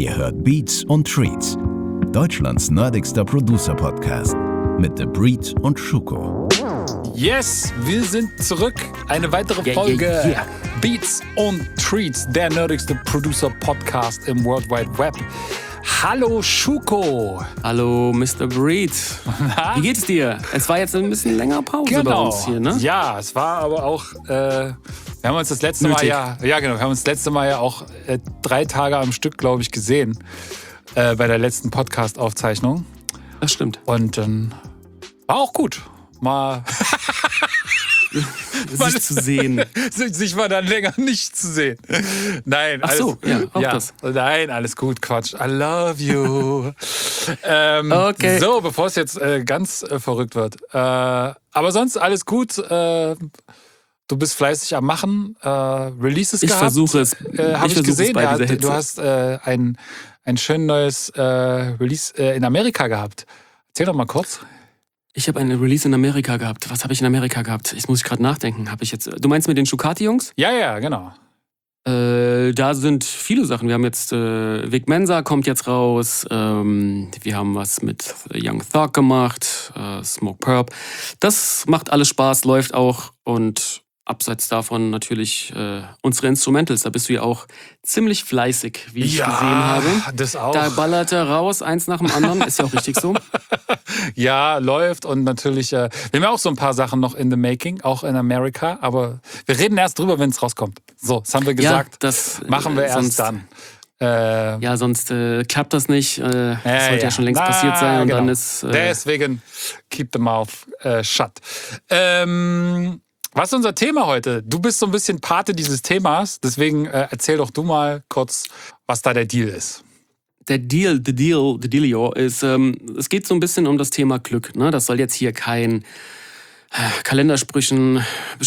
Ihr hört Beats und Treats, Deutschlands nerdigster Producer-Podcast mit The Breed und Schuko. Yes, wir sind zurück. Eine weitere Folge Beats und Treats, der nerdigste Producer-Podcast im World Wide Web. Hallo Schuko. Hallo Mr. Breed. Wie geht's dir? Es war jetzt ein bisschen länger Pause bei uns hier, ne? Ja, es war aber auch, wir haben uns das letzte Mal wir haben uns das letzte Mal ja auch 3 Tage am Stück, glaube ich, gesehen bei der letzten Podcast-Aufzeichnung. Das stimmt. Und war auch gut. Mal sich zu sehen. Sich mal dann länger nicht zu sehen. Nein, ach so, das. Nein, alles gut, Quatsch. I love you. Okay. So, bevor es jetzt ganz verrückt wird. Aber sonst alles gut. Du bist fleißig am Machen. Releases gehabt. Ich versuche es. Habe ich gesehen. Du hast ein schön neues Release in Amerika gehabt. Erzähl doch mal kurz. Ich habe eine Release in Amerika gehabt. Was habe ich in Amerika gehabt? Jetzt muss ich gerade nachdenken. Du meinst mit den Schucati-Jungs? Ja, genau. Da sind viele Sachen. Wir haben jetzt Vic Mensa kommt jetzt raus. Wir haben was mit Young Thug gemacht. Smoke Purp. Das macht alles Spaß, läuft auch. Und abseits davon natürlich unsere Instrumentals. Da bist du ja auch ziemlich fleißig, wie ich gesehen habe. Das auch. Da ballert er raus, eins nach dem anderen. Ist ja auch richtig so. Ja, läuft und natürlich, wir haben ja auch so ein paar Sachen noch in the making, auch in Amerika, aber wir reden erst drüber, wenn es rauskommt. So, das haben wir gesagt, das machen wir erst dann. Sonst klappt das nicht. Das sollte ja schon längst passiert sein. Und dann ist, deswegen keep the mouth shut. Was ist unser Thema heute? Du bist so ein bisschen Pate dieses Themas, deswegen erzähl doch du mal kurz, was da der Deal ist. Der Dealio ist, es geht so ein bisschen um das Thema Glück. Ne? Das soll jetzt hier kein Kalendersprüche,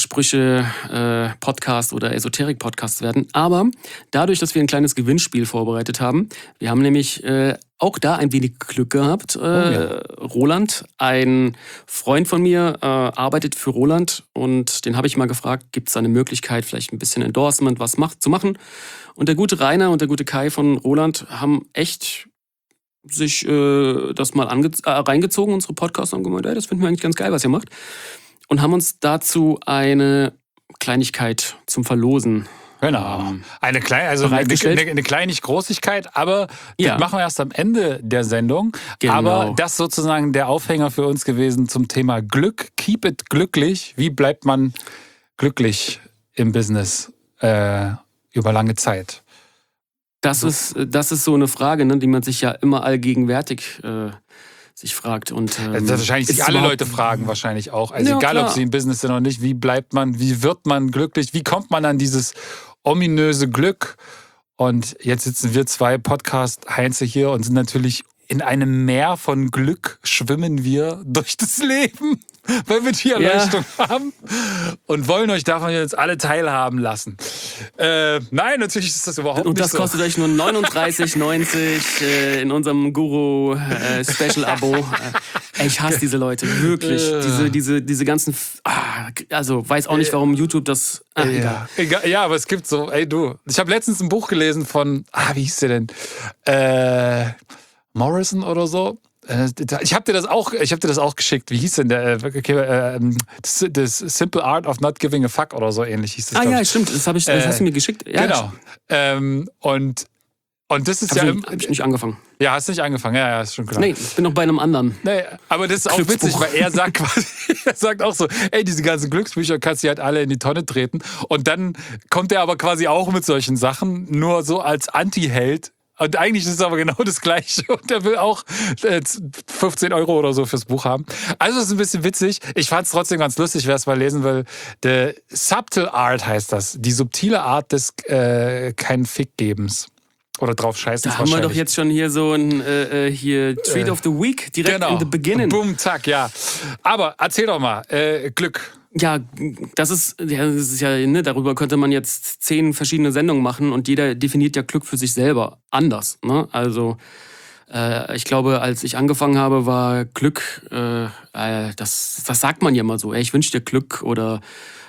Podcast oder Esoterik-Podcast werden. Aber dadurch, dass wir ein kleines Gewinnspiel vorbereitet haben, wir haben nämlich auch da ein wenig Glück gehabt. Roland, ein Freund von mir, arbeitet für Roland und den habe ich mal gefragt, gibt es eine Möglichkeit, vielleicht ein bisschen Endorsement, zu machen? Und der gute Rainer und der gute Kai von Roland haben echt sich das mal reingezogen, unsere Podcasts, und haben gemeint, das finden wir eigentlich ganz geil, was ihr macht. Und haben uns dazu eine Kleinigkeit zum Verlosen eine Kleinigkeit, aber das machen wir erst am Ende der Sendung. Genau. Aber das ist sozusagen der Aufhänger für uns gewesen zum Thema Glück. Keep it glücklich. Wie bleibt man glücklich im Business über lange Zeit? Das ist so eine Frage, ne, die man sich ja immer allgegenwärtig sich fragt. Und, das wahrscheinlich sich alle Leute fragen wahrscheinlich auch. Also egal, klar, ob sie im Business sind oder nicht, wie wird man glücklich, wie kommt man an dieses ominöse Glück? Und jetzt sitzen wir 2 Podcast-Heinze hier und sind natürlich in einem Meer von Glück, schwimmen wir durch das Leben, weil wir die Erleuchtung haben und wollen euch davon jetzt alle teilhaben lassen. Nein, natürlich ist das überhaupt nicht so. Und das kostet euch nur 39,90 in unserem Guru-Special-Abo. Ich hasse diese Leute, wirklich. Diese ganzen, also weiß auch nicht, warum YouTube das... Egal. Ja, aber es gibt so, ich habe letztens ein Buch gelesen von, wie hieß der denn? Morrison oder so. Ich habe dir das auch geschickt. Wie hieß denn der? The Simple Art of Not Giving a Fuck oder so ähnlich hieß das. Ja, stimmt. Das hast du mir geschickt. Ja, genau. Und das ist hab ich nicht angefangen. Ja, hast nicht angefangen. Ja, ist schon klar. Nee, ich bin noch bei einem anderen. Nee, aber das ist auch witzig, weil er sagt auch so, diese ganzen Glücksbücher kannst du halt alle in die Tonne treten. Und dann kommt er aber quasi auch mit solchen Sachen, nur so als Anti-Held. Und eigentlich ist es aber genau das Gleiche. Und er will auch 15 € oder so fürs Buch haben. Also das ist ein bisschen witzig. Ich fand es trotzdem ganz lustig, wer es mal lesen will. The Subtle Art heißt das. Die subtile Art des keinen Fickgebens. Oder drauf scheißen. Da haben wir doch jetzt schon hier so ein Treat of the Week direkt in the beginning. Boom, zack, ja. Aber erzähl doch mal, Glück. Ja, das ist ja, ne, darüber könnte man jetzt 10 verschiedene Sendungen machen und jeder definiert ja Glück für sich selber anders. Ne? Also ich glaube, als ich angefangen habe, war Glück, das sagt man ja immer so, ich wünsche dir Glück oder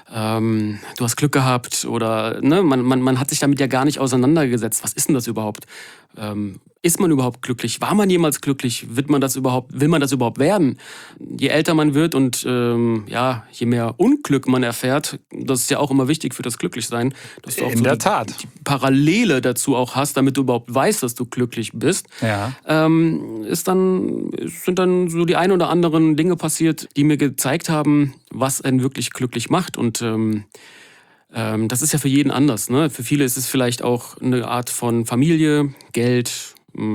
du hast Glück gehabt oder ne, man hat sich damit ja gar nicht auseinandergesetzt. Was ist denn das überhaupt? Ist man überhaupt glücklich? War man jemals glücklich? Will man das überhaupt werden? Je älter man wird und je mehr Unglück man erfährt, das ist ja auch immer wichtig für das Glücklichsein, dass du auch In der Tat. Die Parallele dazu auch hast, damit du überhaupt weißt, dass du glücklich bist. Ja. Sind dann so die ein oder anderen Dinge passiert, die mir gezeigt haben, was einen wirklich glücklich macht. Und das ist ja für jeden anders. Ne? Für viele ist es vielleicht auch eine Art von Familie, Geld,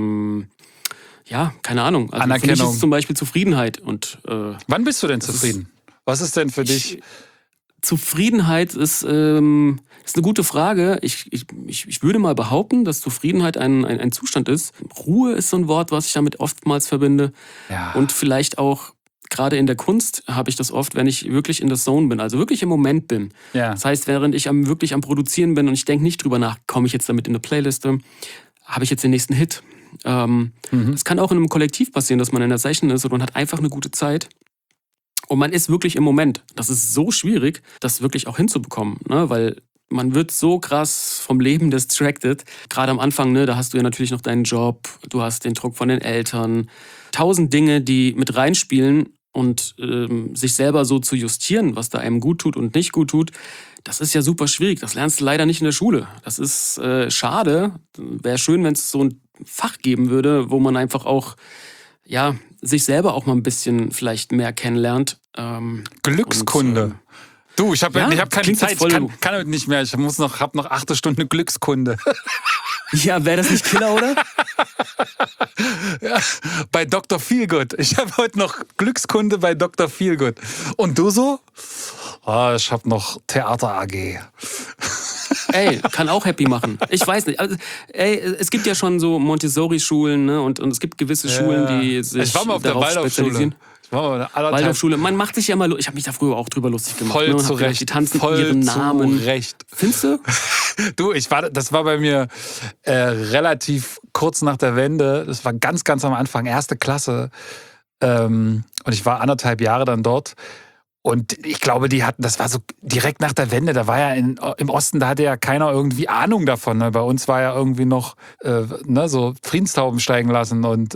keine Ahnung. Also Anerkennung. für mich ist es zum Beispiel Zufriedenheit. Und, Wann bist du denn zufrieden? Was ist denn für dich? Zufriedenheit ist eine gute Frage. Ich würde mal behaupten, dass Zufriedenheit ein Zustand ist. Ruhe ist so ein Wort, was ich damit oftmals verbinde. Ja. Und vielleicht auch gerade in der Kunst habe ich das oft, wenn ich wirklich in der Zone bin, also wirklich im Moment bin. Ja. Das heißt, während ich wirklich am Produzieren bin und ich denke nicht drüber nach, komme ich jetzt damit in eine Playliste, habe ich jetzt den nächsten Hit. Das kann auch in einem Kollektiv passieren, dass man in der Session ist und man hat einfach eine gute Zeit. Und man ist wirklich im Moment. Das ist so schwierig, das wirklich auch hinzubekommen, ne? Weil man wird so krass vom Leben distracted. Gerade am Anfang, ne, da hast du ja natürlich noch deinen Job, du hast den Druck von den Eltern, 1000 Dinge, die mit reinspielen und sich selber so zu justieren, was da einem gut tut und nicht gut tut. Das ist ja super schwierig. Das lernst du leider nicht in der Schule. Das ist schade. Wäre schön, wenn es so ein Fach geben würde, wo man einfach auch sich selber auch mal ein bisschen vielleicht mehr kennenlernt. Glückskunde. Du, ich hab keine Zeit. Voll Ich kann heute nicht mehr. Ich hab noch 8 Stunden Glückskunde. Ja, wäre das nicht Killer, oder? Ja, bei Dr. Feelgood. Ich habe heute noch Glückskunde bei Dr. Feelgood. Und du so? Ich habe noch Theater AG. Ey, kann auch happy machen. Ich weiß nicht. Also, es gibt ja schon so Montessori-Schulen, ne? Und es gibt gewisse Schulen, die sich ich war mal auf der darauf spezialisieren. Waldorfschule. Man macht sich ja mal, ich habe mich da früher auch drüber lustig gemacht. Voll ne? zu Recht. Die tanzen voll ihren Namen. Zu Recht. Findest du? Du, das war bei mir relativ kurz nach der Wende. Das war ganz, ganz am Anfang, 1. Klasse. Und ich war 1,5 Jahre dann dort. Und ich glaube, das war so direkt nach der Wende, da war ja im Osten, da hatte ja keiner irgendwie Ahnung davon. Ne? Bei uns war ja irgendwie noch so Friedenstauben steigen lassen und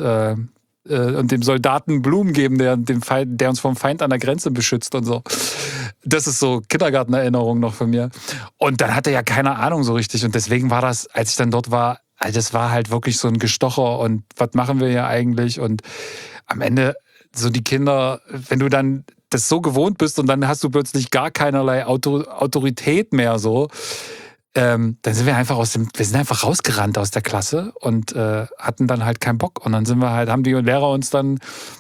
dem Soldaten Blumen geben, der uns vom Feind an der Grenze beschützt und so. Das ist so Kindergartenerinnerung noch von mir. Und dann hatte ja keine Ahnung so richtig. Und deswegen war das, als ich dann dort war, das war halt wirklich so ein Gestocher und was machen wir hier eigentlich? Und am Ende so die Kinder, wenn du dann das so gewohnt bist und dann hast du plötzlich gar keinerlei Autorität mehr so, dann sind wir sind einfach rausgerannt aus der Klasse und hatten dann halt keinen Bock. Und dann haben die Lehrer uns dann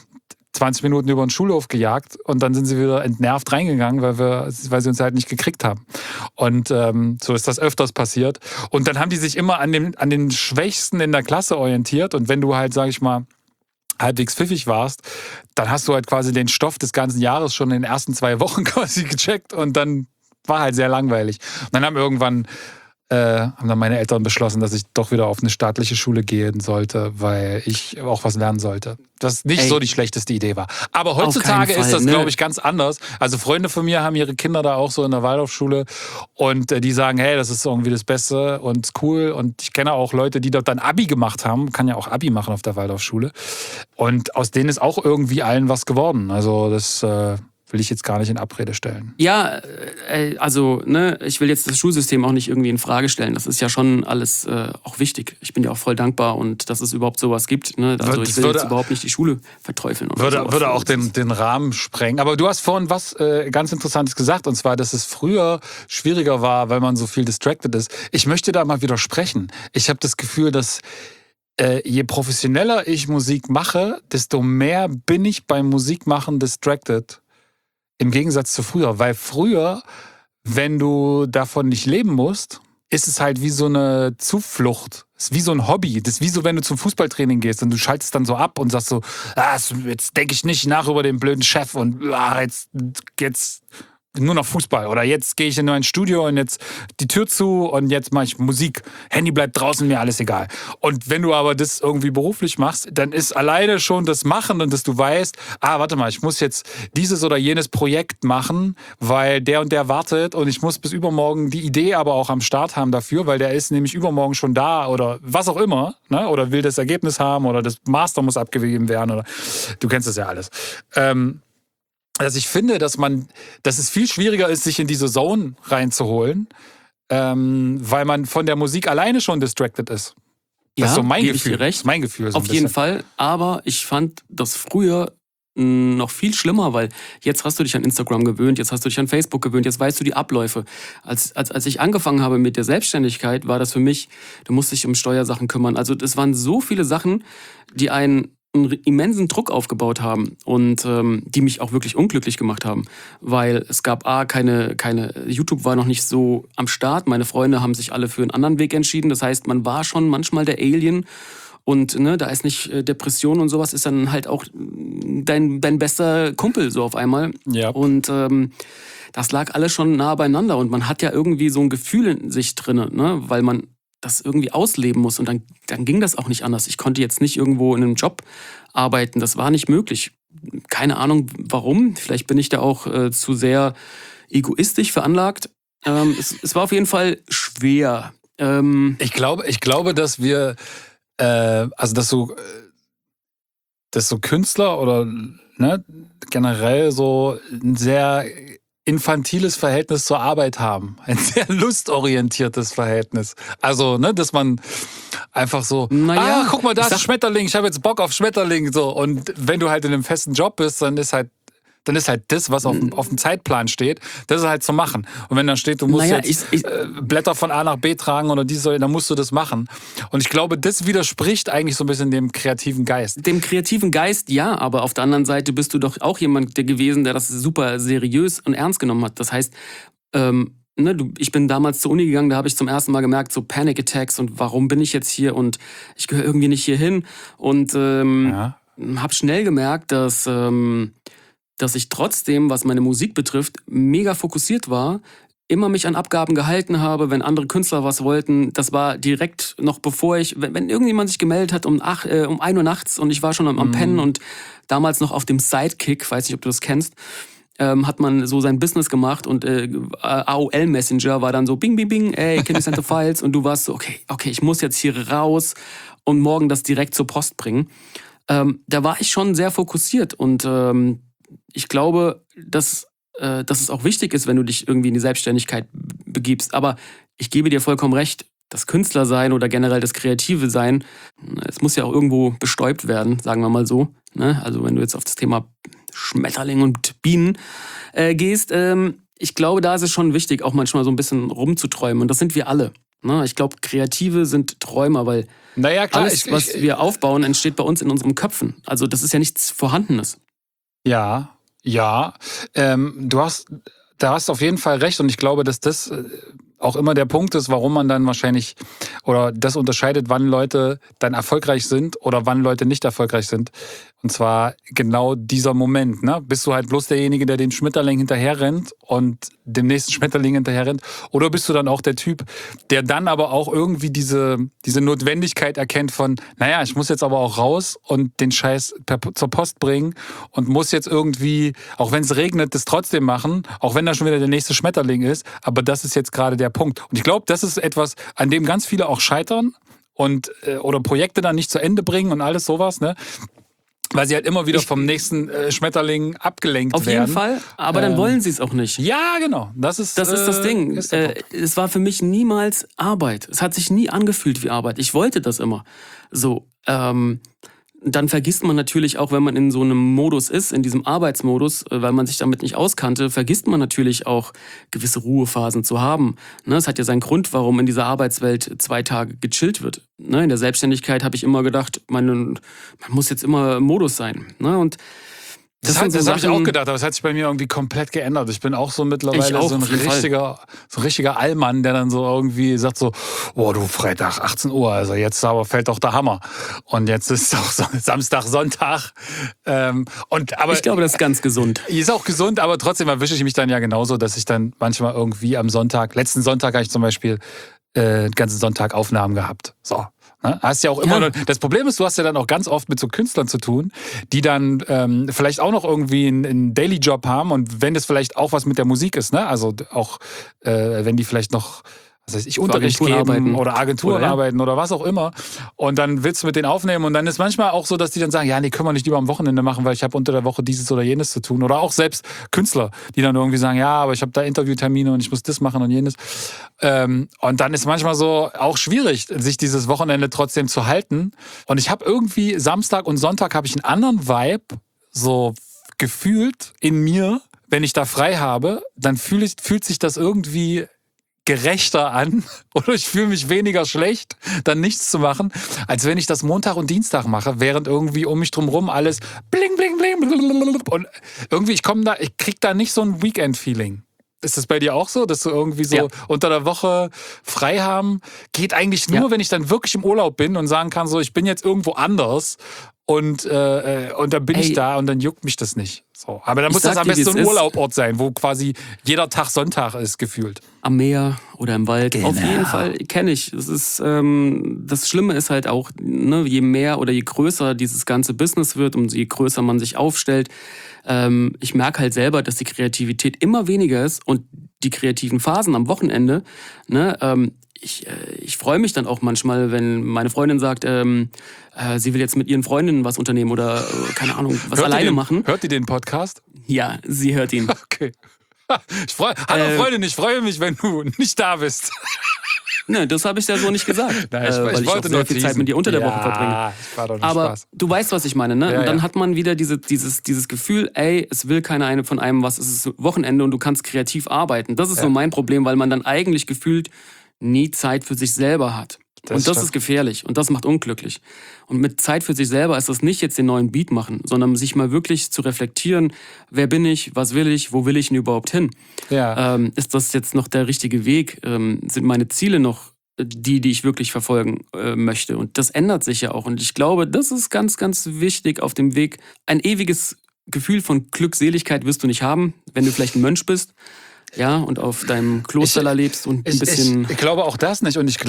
20 Minuten über den Schulhof gejagt und dann sind sie wieder entnervt reingegangen, weil sie uns halt nicht gekriegt haben. Und so ist das öfters passiert. Und dann haben die sich immer an den Schwächsten in der Klasse orientiert. Und wenn du halt, sag ich mal, halbwegs pfiffig warst, dann hast du halt quasi den Stoff des ganzen Jahres schon in den ersten 2 Wochen quasi gecheckt und dann war halt sehr langweilig. Und dann haben dann meine Eltern beschlossen, dass ich doch wieder auf eine staatliche Schule gehen sollte, weil ich auch was lernen sollte. Das nicht so die schlechteste Idee war. Aber heutzutage ist das, glaube ich, ganz anders. Also Freunde von mir haben ihre Kinder da auch so in der Waldorfschule und die sagen, hey, das ist irgendwie das Beste und cool. Und ich kenne auch Leute, die dort dann Abi gemacht haben. Kann ja auch Abi machen auf der Waldorfschule. Und aus denen ist auch irgendwie allen was geworden. Also das will ich jetzt gar nicht in Abrede stellen. Ja, also, ne, ich will jetzt das Schulsystem auch nicht irgendwie in Frage stellen. Das ist ja schon alles auch wichtig. Ich bin ja auch voll dankbar und dass es überhaupt sowas gibt. Ne? Also ich will jetzt überhaupt nicht die Schule verteufeln. Würde auch den Rahmen sprengen. Aber du hast vorhin was ganz Interessantes gesagt, und zwar, dass es früher schwieriger war, weil man so viel distracted ist. Ich möchte da mal widersprechen. Ich habe das Gefühl, dass je professioneller ich Musik mache, desto mehr bin ich beim Musikmachen distracted. Im Gegensatz zu früher. Weil früher, wenn du davon nicht leben musst, ist es halt wie so eine Zuflucht. Es ist wie so ein Hobby. Das ist wie so, wenn du zum Fußballtraining gehst und du schaltest dann so ab und sagst so, jetzt denke ich nicht nach über den blöden Chef und jetzt nur noch Fußball oder jetzt gehe ich in ein Studio und jetzt die Tür zu und jetzt mache ich Musik. Handy bleibt draußen, mir alles egal. Und wenn du aber das irgendwie beruflich machst, dann ist alleine schon das Machen und dass du weißt, warte mal, ich muss jetzt dieses oder jenes Projekt machen, weil der und der wartet und ich muss bis übermorgen die Idee aber auch am Start haben dafür, weil der ist nämlich übermorgen schon da oder was auch immer, ne? Oder will das Ergebnis haben oder das Master muss abgegeben werden oder du kennst das ja alles. Also ich finde, dass es viel schwieriger ist, sich in diese Zone reinzuholen, weil man von der Musik alleine schon distracted ist. Das ist so mein Gefühl. Ich dir recht. Das ist mein Gefühl. So auf jeden Fall. Aber ich fand das früher noch viel schlimmer, weil jetzt hast du dich an Instagram gewöhnt, jetzt hast du dich an Facebook gewöhnt, jetzt weißt du die Abläufe. Als ich angefangen habe mit der Selbstständigkeit, war das für mich, du musst dich um Steuersachen kümmern. Also das waren so viele Sachen, die einen immensen Druck aufgebaut haben und die mich auch wirklich unglücklich gemacht haben, weil es gab keine YouTube war noch nicht so am Start, meine Freunde haben sich alle für einen anderen Weg entschieden, das heißt, man war schon manchmal der Alien und da ist nicht Depression und sowas, ist dann halt auch dein bester Kumpel so auf einmal und das lag alles schon nah beieinander und man hat ja irgendwie so ein Gefühl in sich drin, ne? Weil man das irgendwie ausleben muss. Und dann ging das auch nicht anders. Ich konnte jetzt nicht irgendwo in einem Job arbeiten. Das war nicht möglich. Keine Ahnung, warum. Vielleicht bin ich da auch zu sehr egoistisch veranlagt. Es war auf jeden Fall schwer. Ich glaube, dass wir, dass so Künstler oder generell so ein sehr infantiles Verhältnis zur Arbeit haben. Ein sehr lustorientiertes Verhältnis. Also, dass man einfach so, guck mal, da ist ein Schmetterling, ich habe jetzt Bock auf Schmetterling. So. Und wenn du halt in einem festen Job bist, dann ist halt das, was auf dem Zeitplan steht, das ist halt zu machen. Und wenn dann steht, du musst Blätter von A nach B tragen oder dann musst du das machen. Und ich glaube, das widerspricht eigentlich so ein bisschen dem kreativen Geist. Dem kreativen Geist, ja, aber auf der anderen Seite bist du doch auch jemand gewesen, der das super seriös und ernst genommen hat. Das heißt, ich bin damals zur Uni gegangen, da habe ich zum ersten Mal gemerkt, so Panic Attacks und warum bin ich jetzt hier und ich gehöre irgendwie nicht hier hin. Und habe schnell gemerkt, dass ich trotzdem, was meine Musik betrifft, mega fokussiert war, immer mich an Abgaben gehalten habe, wenn andere Künstler was wollten. Das war direkt noch bevor wenn irgendjemand sich gemeldet hat um 1 Uhr nachts und ich war schon am Pennen und damals noch auf dem Sidekick, weiß nicht, ob du das kennst, hat man so sein Business gemacht und AOL Messenger war dann so bing, bing, bing, ey, can you send the files? Und du warst so, okay, ich muss jetzt hier raus und morgen das direkt zur Post bringen. Da war ich schon sehr fokussiert und ich glaube, dass es auch wichtig ist, wenn du dich irgendwie in die Selbstständigkeit begibst. Aber ich gebe dir vollkommen recht, das Künstlersein oder generell das Kreative sein, es muss ja auch irgendwo bestäubt werden, sagen wir mal so. Ne? Also wenn du jetzt auf das Thema Schmetterling und Bienen gehst, ich glaube, da ist es schon wichtig, auch manchmal so ein bisschen rumzuträumen. Und das sind wir alle. Ne? Ich glaube, Kreative sind Träumer, weil alles, was wir aufbauen, entsteht bei uns in unseren Köpfen. Also das ist ja nichts Vorhandenes. Ja. Du hast auf jeden Fall recht und ich glaube, dass das auch immer der Punkt ist, warum man dann wahrscheinlich oder das unterscheidet, wann Leute dann erfolgreich sind oder wann Leute nicht erfolgreich sind. Und zwar genau dieser Moment, ne? Bist du halt bloß derjenige, der den Schmetterling hinterher rennt und dem nächsten Schmetterling hinterher rennt? Oder bist du dann auch der Typ, der dann aber auch irgendwie diese Notwendigkeit erkennt von, naja, ich muss jetzt aber auch raus und den Scheiß zur Post bringen und muss jetzt irgendwie, auch wenn es regnet, das trotzdem machen, auch wenn da schon wieder der nächste Schmetterling ist. Aber das ist jetzt gerade der Punkt. Und ich glaube, das ist etwas, an dem ganz viele auch scheitern und oder Projekte dann nicht zu End bringen und alles sowas, ne? Weil sie halt immer wieder vom nächsten Schmetterling abgelenkt werden. Auf jeden Fall, aber dann wollen sie es auch nicht. Ja, genau. Das ist das Ding. Es war für mich niemals Arbeit. Es hat sich nie angefühlt wie Arbeit. Ich wollte das immer. So, dann vergisst man natürlich auch, wenn man in so einem Modus ist, in diesem Arbeitsmodus, weil man sich damit nicht auskannte, vergisst man natürlich auch, gewisse Ruhephasen zu haben. Ne, es hat ja seinen Grund, warum in dieser Arbeitswelt 2 Tage gechillt wird. Ne, in der Selbstständigkeit habe ich immer gedacht, man muss jetzt immer im Modus sein. Ne, und Das habe ich auch gedacht, aber es hat sich bei mir irgendwie komplett geändert. Ich bin auch so mittlerweile so ein richtiger Allmann, der dann so irgendwie sagt so, oh du, Freitag, 18 Uhr, also jetzt aber fällt doch der Hammer. Und jetzt ist auch Samstag, Sonntag. Aber ich glaube, das ist ganz gesund. Ist auch gesund, aber trotzdem erwische ich mich dann ja genauso, dass ich dann manchmal irgendwie am Sonntag, letzten Sonntag habe ich zum Beispiel den ganzen Sonntag Aufnahmen gehabt. So. Hast ja auch immer. Das Problem ist, du hast ja dann auch ganz oft mit so Künstlern zu tun, die dann vielleicht auch noch irgendwie einen Daily-Job haben und wenn das vielleicht auch was mit der Musik ist, ne? Also auch wenn die vielleicht noch, was weiß ich, Unterricht geben oder Agenturen arbeiten oder was auch immer. Und dann willst du mit denen aufnehmen und dann ist manchmal auch so, dass die dann sagen, ja, nee, können wir nicht lieber am Wochenende machen, weil ich habe unter der Woche dieses oder jenes zu tun. Oder auch selbst Künstler, die dann irgendwie sagen, ja, aber ich habe da Interviewtermine und ich muss das machen und jenes. Und dann ist manchmal so auch schwierig, sich dieses Wochenende trotzdem zu halten. Und ich habe irgendwie Samstag und Sonntag habe ich einen anderen Vibe, so gefühlt in mir, wenn ich da frei habe, dann fühlt sich das irgendwie gerechter an oder ich fühle mich weniger schlecht, dann nichts zu machen, als wenn ich das Montag und Dienstag mache, während irgendwie um mich drumherum alles bling, bling, bling und irgendwie ich krieg da nicht so ein Weekend-Feeling. Ist das bei dir auch so, dass du irgendwie so unter der Woche frei haben? Geht eigentlich nur, wenn ich dann wirklich im Urlaub bin und sagen kann, so ich bin jetzt irgendwo anders und dann bin ich da und dann juckt mich das nicht. So. Aber dann muss das am besten so ein Urlaubort sein, wo quasi jeder Tag Sonntag ist, gefühlt. Am Meer oder im Wald. Genau. Auf jeden Fall kenne ich. Das Schlimme ist halt auch, ne, je mehr oder je größer dieses ganze Business wird und je größer man sich aufstellt, ich merke halt selber, dass die Kreativität immer weniger ist und die kreativen Phasen am Wochenende, ne, ich freue mich dann auch manchmal, wenn meine Freundin sagt, sie will jetzt mit ihren Freundinnen was unternehmen oder, keine Ahnung, was alleine machen. Hört die den Podcast? Ja, sie hört ihn. Okay. Hallo Freundin, ich freue mich, wenn du nicht da bist. Ne, das habe ich ja so nicht gesagt, Nein, weil ich auch sehr viel Zeit mit dir unter der Woche verbringe. War doch nicht Aber Spaß. du weißt, was ich meine, ne? Ja, und dann hat man wieder dieses Gefühl, ey, es will keiner von einem was, es ist Wochenende und du kannst kreativ arbeiten. Das ist so mein Problem, weil man dann eigentlich gefühlt nie Zeit für sich selber hat. Und das ist gefährlich und das macht unglücklich. Und mit Zeit für sich selber ist das nicht jetzt den neuen Beat machen, sondern sich mal wirklich zu reflektieren, wer bin ich, was will ich, wo will ich denn überhaupt hin? Ja. Ist das jetzt noch der richtige Weg? Sind meine Ziele noch die ich wirklich verfolgen möchte? Und das ändert sich ja auch. Und ich glaube, das ist ganz, ganz wichtig auf dem Weg. Ein ewiges Gefühl von Glückseligkeit wirst du nicht haben, wenn du vielleicht ein Mönch bist. Ja, und auf deinem Kloster lebst und ein bisschen... Ich glaube auch das nicht. Und ich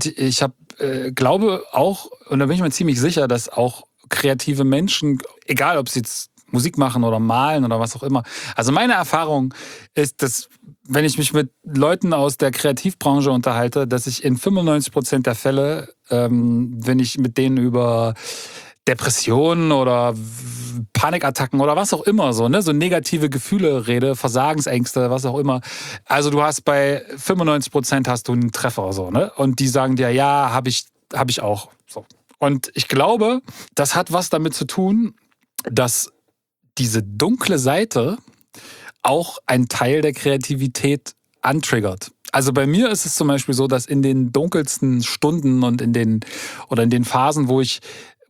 glaube auch, und da bin ich mir ziemlich sicher, dass auch kreative Menschen, egal ob sie jetzt Musik machen oder malen oder was auch immer. Also meine Erfahrung ist, dass wenn ich mich mit Leuten aus der Kreativbranche unterhalte, dass ich in 95% der Fälle, wenn ich mit denen über Depressionen oder Panikattacken oder was auch immer, so negative Gefühle rede, Versagensängste, was auch immer. Also du hast bei 95% hast du einen Treffer, so, ne? Und die sagen dir, ja, hab ich auch. So. Und ich glaube, das hat was damit zu tun, dass diese dunkle Seite auch einen Teil der Kreativität antriggert. Also bei mir ist es zum Beispiel so, dass in den dunkelsten Stunden und in den Phasen, wo ich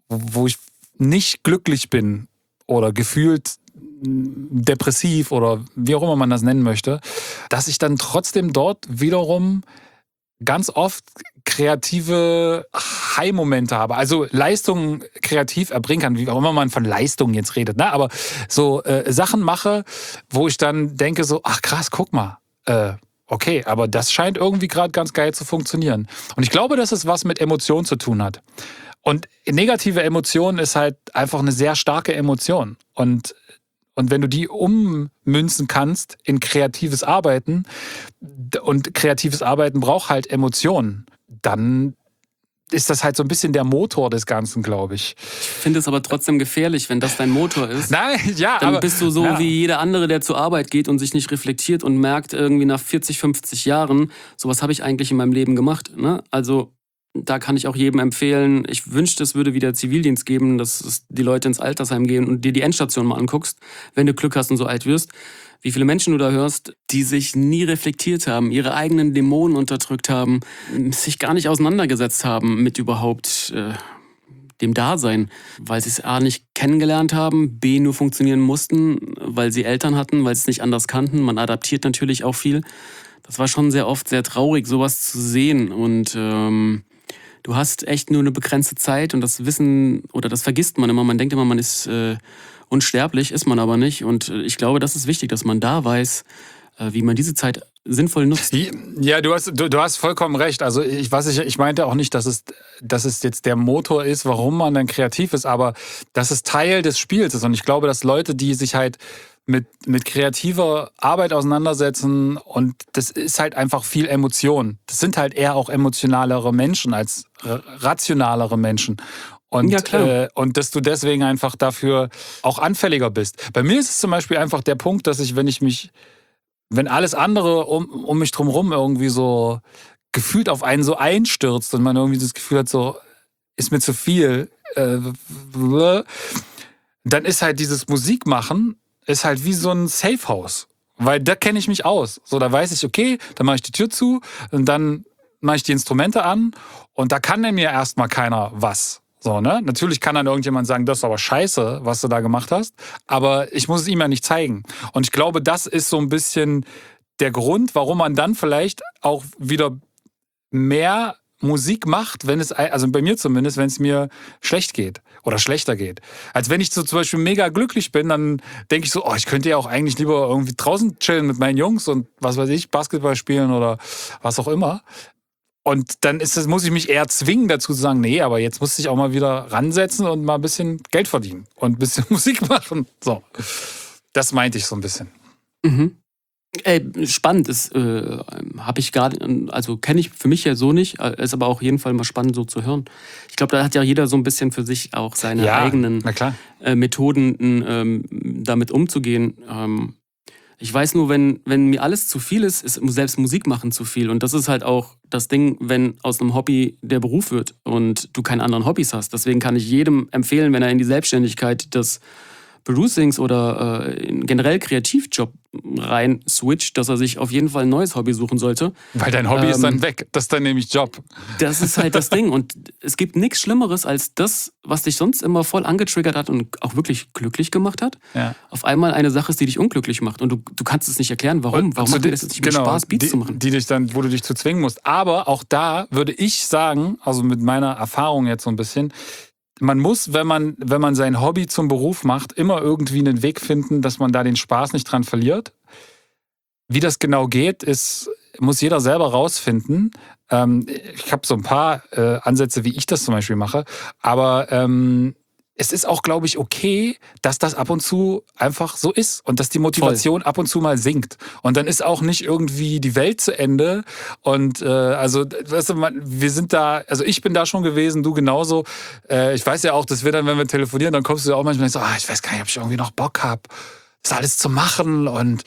nicht glücklich bin oder gefühlt depressiv oder wie auch immer man das nennen möchte, dass ich dann trotzdem dort wiederum ganz oft kreative High-Momente habe. Also Leistungen kreativ erbringen kann, wie auch immer man von Leistungen jetzt redet, ne? Aber so Sachen mache, wo ich dann denke so, ach krass, guck mal, okay, aber das scheint irgendwie gerade ganz geil zu funktionieren. Und ich glaube, dass es was mit Emotionen zu tun hat. Und negative Emotion ist halt einfach eine sehr starke Emotion. Und wenn du die ummünzen kannst in kreatives Arbeiten, und kreatives Arbeiten braucht halt Emotionen, dann ist das halt so ein bisschen der Motor des Ganzen, glaube ich. Ich finde es aber trotzdem gefährlich, wenn das dein Motor ist. Nein, ja, dann aber bist du so wie jeder andere, der zur Arbeit geht und sich nicht reflektiert und merkt irgendwie nach 40, 50 Jahren, so was habe ich eigentlich in meinem Leben gemacht, ne? Also da kann ich auch jedem empfehlen, ich wünschte, es würde wieder Zivildienst geben, dass die Leute ins Altersheim gehen und dir die Endstation mal anguckst, wenn du Glück hast und so alt wirst, wie viele Menschen du da hörst, die sich nie reflektiert haben, ihre eigenen Dämonen unterdrückt haben, sich gar nicht auseinandergesetzt haben mit überhaupt dem Dasein, weil sie es A nicht kennengelernt haben, B nur funktionieren mussten, weil sie Eltern hatten, weil sie es nicht anders kannten. Man adaptiert natürlich auch viel. Das war schon sehr oft sehr traurig, sowas zu sehen. Und du hast echt nur eine begrenzte Zeit und das Wissen, oder das vergisst man immer. Man denkt immer, man ist unsterblich, ist man aber nicht. Und ich glaube, das ist wichtig, dass man da weiß, wie man diese Zeit sinnvoll nutzt. Ja, du hast vollkommen recht. Also ich meinte auch nicht, dass es jetzt der Motor ist, warum man dann kreativ ist, aber dass es Teil des Spiels ist. Und ich glaube, dass Leute, die sich halt mit kreativer Arbeit auseinandersetzen, und das ist halt einfach viel Emotion. Das sind halt eher auch emotionalere Menschen als rationalere Menschen. Und, ja, klar. Und dass du deswegen einfach dafür auch anfälliger bist. Bei mir ist es zum Beispiel einfach der Punkt, dass wenn alles andere um mich drumherum irgendwie so gefühlt auf einen so einstürzt und man irgendwie das Gefühl hat, so ist mir zu viel, dann ist halt dieses Musikmachen ist halt wie so ein Safehouse. Weil da kenne ich mich aus. So, da weiß ich, okay, dann mache ich die Tür zu und dann mache ich die Instrumente an und da kann mir erstmal keiner was. So, ne? Natürlich kann dann irgendjemand sagen, das ist aber scheiße, was du da gemacht hast, aber ich muss es ihm ja nicht zeigen. Und ich glaube, das ist so ein bisschen der Grund, warum man dann vielleicht auch wieder mehr Musik macht, also bei mir zumindest, wenn es mir schlecht geht oder schlechter geht. Als wenn ich so zum Beispiel mega glücklich bin, dann denke ich so, ich könnte ja auch eigentlich lieber irgendwie draußen chillen mit meinen Jungs und was weiß ich, Basketball spielen oder was auch immer. Und dann muss ich mich eher zwingen dazu zu sagen, nee, aber jetzt muss ich auch mal wieder ransetzen und mal ein bisschen Geld verdienen und ein bisschen Musik machen. So, das meinte ich so ein bisschen. Mhm. Spannend ist, habe ich gar, also kenne ich für mich ja so nicht, ist aber auch auf jeden Fall mal spannend so zu hören. Ich glaube, da hat ja jeder so ein bisschen für sich auch seine eigenen Methoden, damit umzugehen. Ich weiß nur, wenn mir alles zu viel ist selbst Musik machen zu viel. Und das ist halt auch das Ding, wenn aus einem Hobby der Beruf wird und du keine anderen Hobbys hast. Deswegen kann ich jedem empfehlen, wenn er in die Selbstständigkeit des Producings oder generell Kreativjob rein switcht, dass er sich auf jeden Fall ein neues Hobby suchen sollte. Weil dein Hobby ist dann weg. Das ist dann nämlich Job. Das ist halt das Ding. Und es gibt nichts Schlimmeres als das, was dich sonst immer voll angetriggert hat und auch wirklich glücklich gemacht hat. Ja. Auf einmal eine Sache ist, die dich unglücklich macht. Und du kannst es nicht erklären, warum. Warum macht dir das nicht mehr Spaß, Beats zu machen? Wo du dich zu zwingen musst. Aber auch da würde ich sagen, also mit meiner Erfahrung jetzt so ein bisschen, man muss, wenn man sein Hobby zum Beruf macht, immer irgendwie einen Weg finden, dass man da den Spaß nicht dran verliert. Wie das genau geht, muss jeder selber rausfinden. Ich habe so ein paar Ansätze, wie ich das zum Beispiel mache. Aber es ist auch, glaube ich, okay, dass das ab und zu einfach so ist und dass die Motivation ab und zu mal sinkt. Und dann ist auch nicht irgendwie die Welt zu Ende. Und also, weißt du, wir sind da, also ich bin da schon gewesen, du genauso. Ich weiß ja auch, dass wir dann, wenn wir telefonieren, dann kommst du ja auch manchmal so, ich weiß gar nicht, ob ich irgendwie noch Bock habe, das alles zu machen und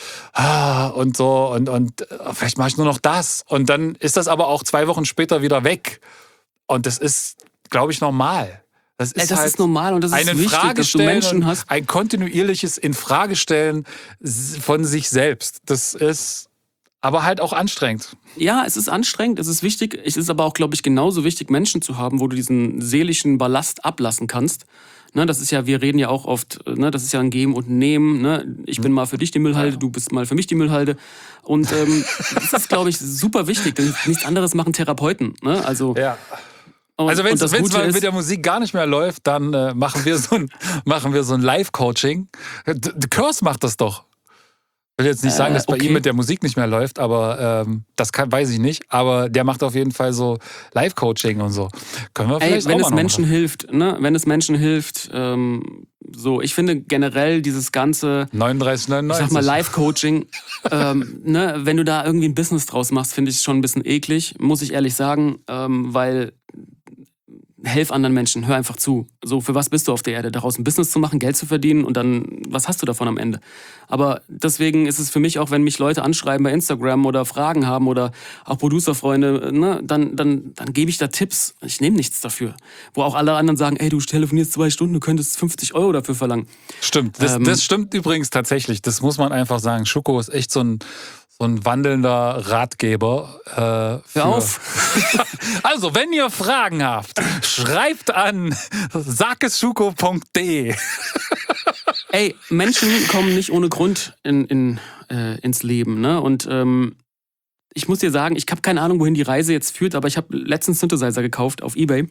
so und vielleicht mache ich nur noch das. Und dann ist das aber auch 2 Wochen später wieder weg. Und das ist, glaube ich, normal. Das ist normal und das ist wichtig, dass du Menschen hast. Ein kontinuierliches Infragestellen von sich selbst. Das ist aber halt auch anstrengend. Ja, es ist anstrengend, es ist wichtig. Es ist aber auch, glaube ich, genauso wichtig, Menschen zu haben, wo du diesen seelischen Ballast ablassen kannst. Ne, das ist ja, wir reden ja auch oft, ne, das ist ja ein Geben und ein Nehmen. Ne? Ich bin mal für dich die Müllhalde, du bist mal für mich die Müllhalde. Und das ist, glaube ich, super wichtig, denn nichts anderes machen Therapeuten. Ne? Also, ja. Also wenn es mal mit der Musik gar nicht mehr läuft, dann machen wir so ein Live-Coaching. The Curse macht das doch. Ich will jetzt nicht sagen, dass bei ihm mit der Musik nicht mehr läuft, aber weiß ich nicht. Aber der macht auf jeden Fall so Live-Coaching und so. Können wir vielleicht wenn auch es mal Menschen hilft, ne? Wenn es Menschen hilft, so, ich finde generell dieses ganze 39,99. Ich sag mal Live-Coaching, ne? Wenn du da irgendwie ein Business draus machst, finde ich es schon ein bisschen eklig, muss ich ehrlich sagen, weil helf anderen Menschen, hör einfach zu. So, für was bist du auf der Erde? Daraus ein Business zu machen, Geld zu verdienen und dann, was hast du davon am Ende? Aber deswegen ist es für mich auch, wenn mich Leute anschreiben bei Instagram oder Fragen haben oder auch Producerfreunde, ne, dann gebe ich da Tipps. Ich nehme nichts dafür. Wo auch alle anderen sagen, ey, du telefonierst 2 Stunden, du könntest 50 € dafür verlangen. Stimmt, das stimmt übrigens tatsächlich. Das muss man einfach sagen. Schuko ist echt so So ein wandelnder Ratgeber. Hör auf! Also, wenn ihr Fragen habt, schreibt an sakeschuko.de. Ey, Menschen kommen nicht ohne Grund ins Leben, ne? Und ich muss dir sagen, ich habe keine Ahnung, wohin die Reise jetzt führt, aber ich habe letztens Synthesizer gekauft auf eBay.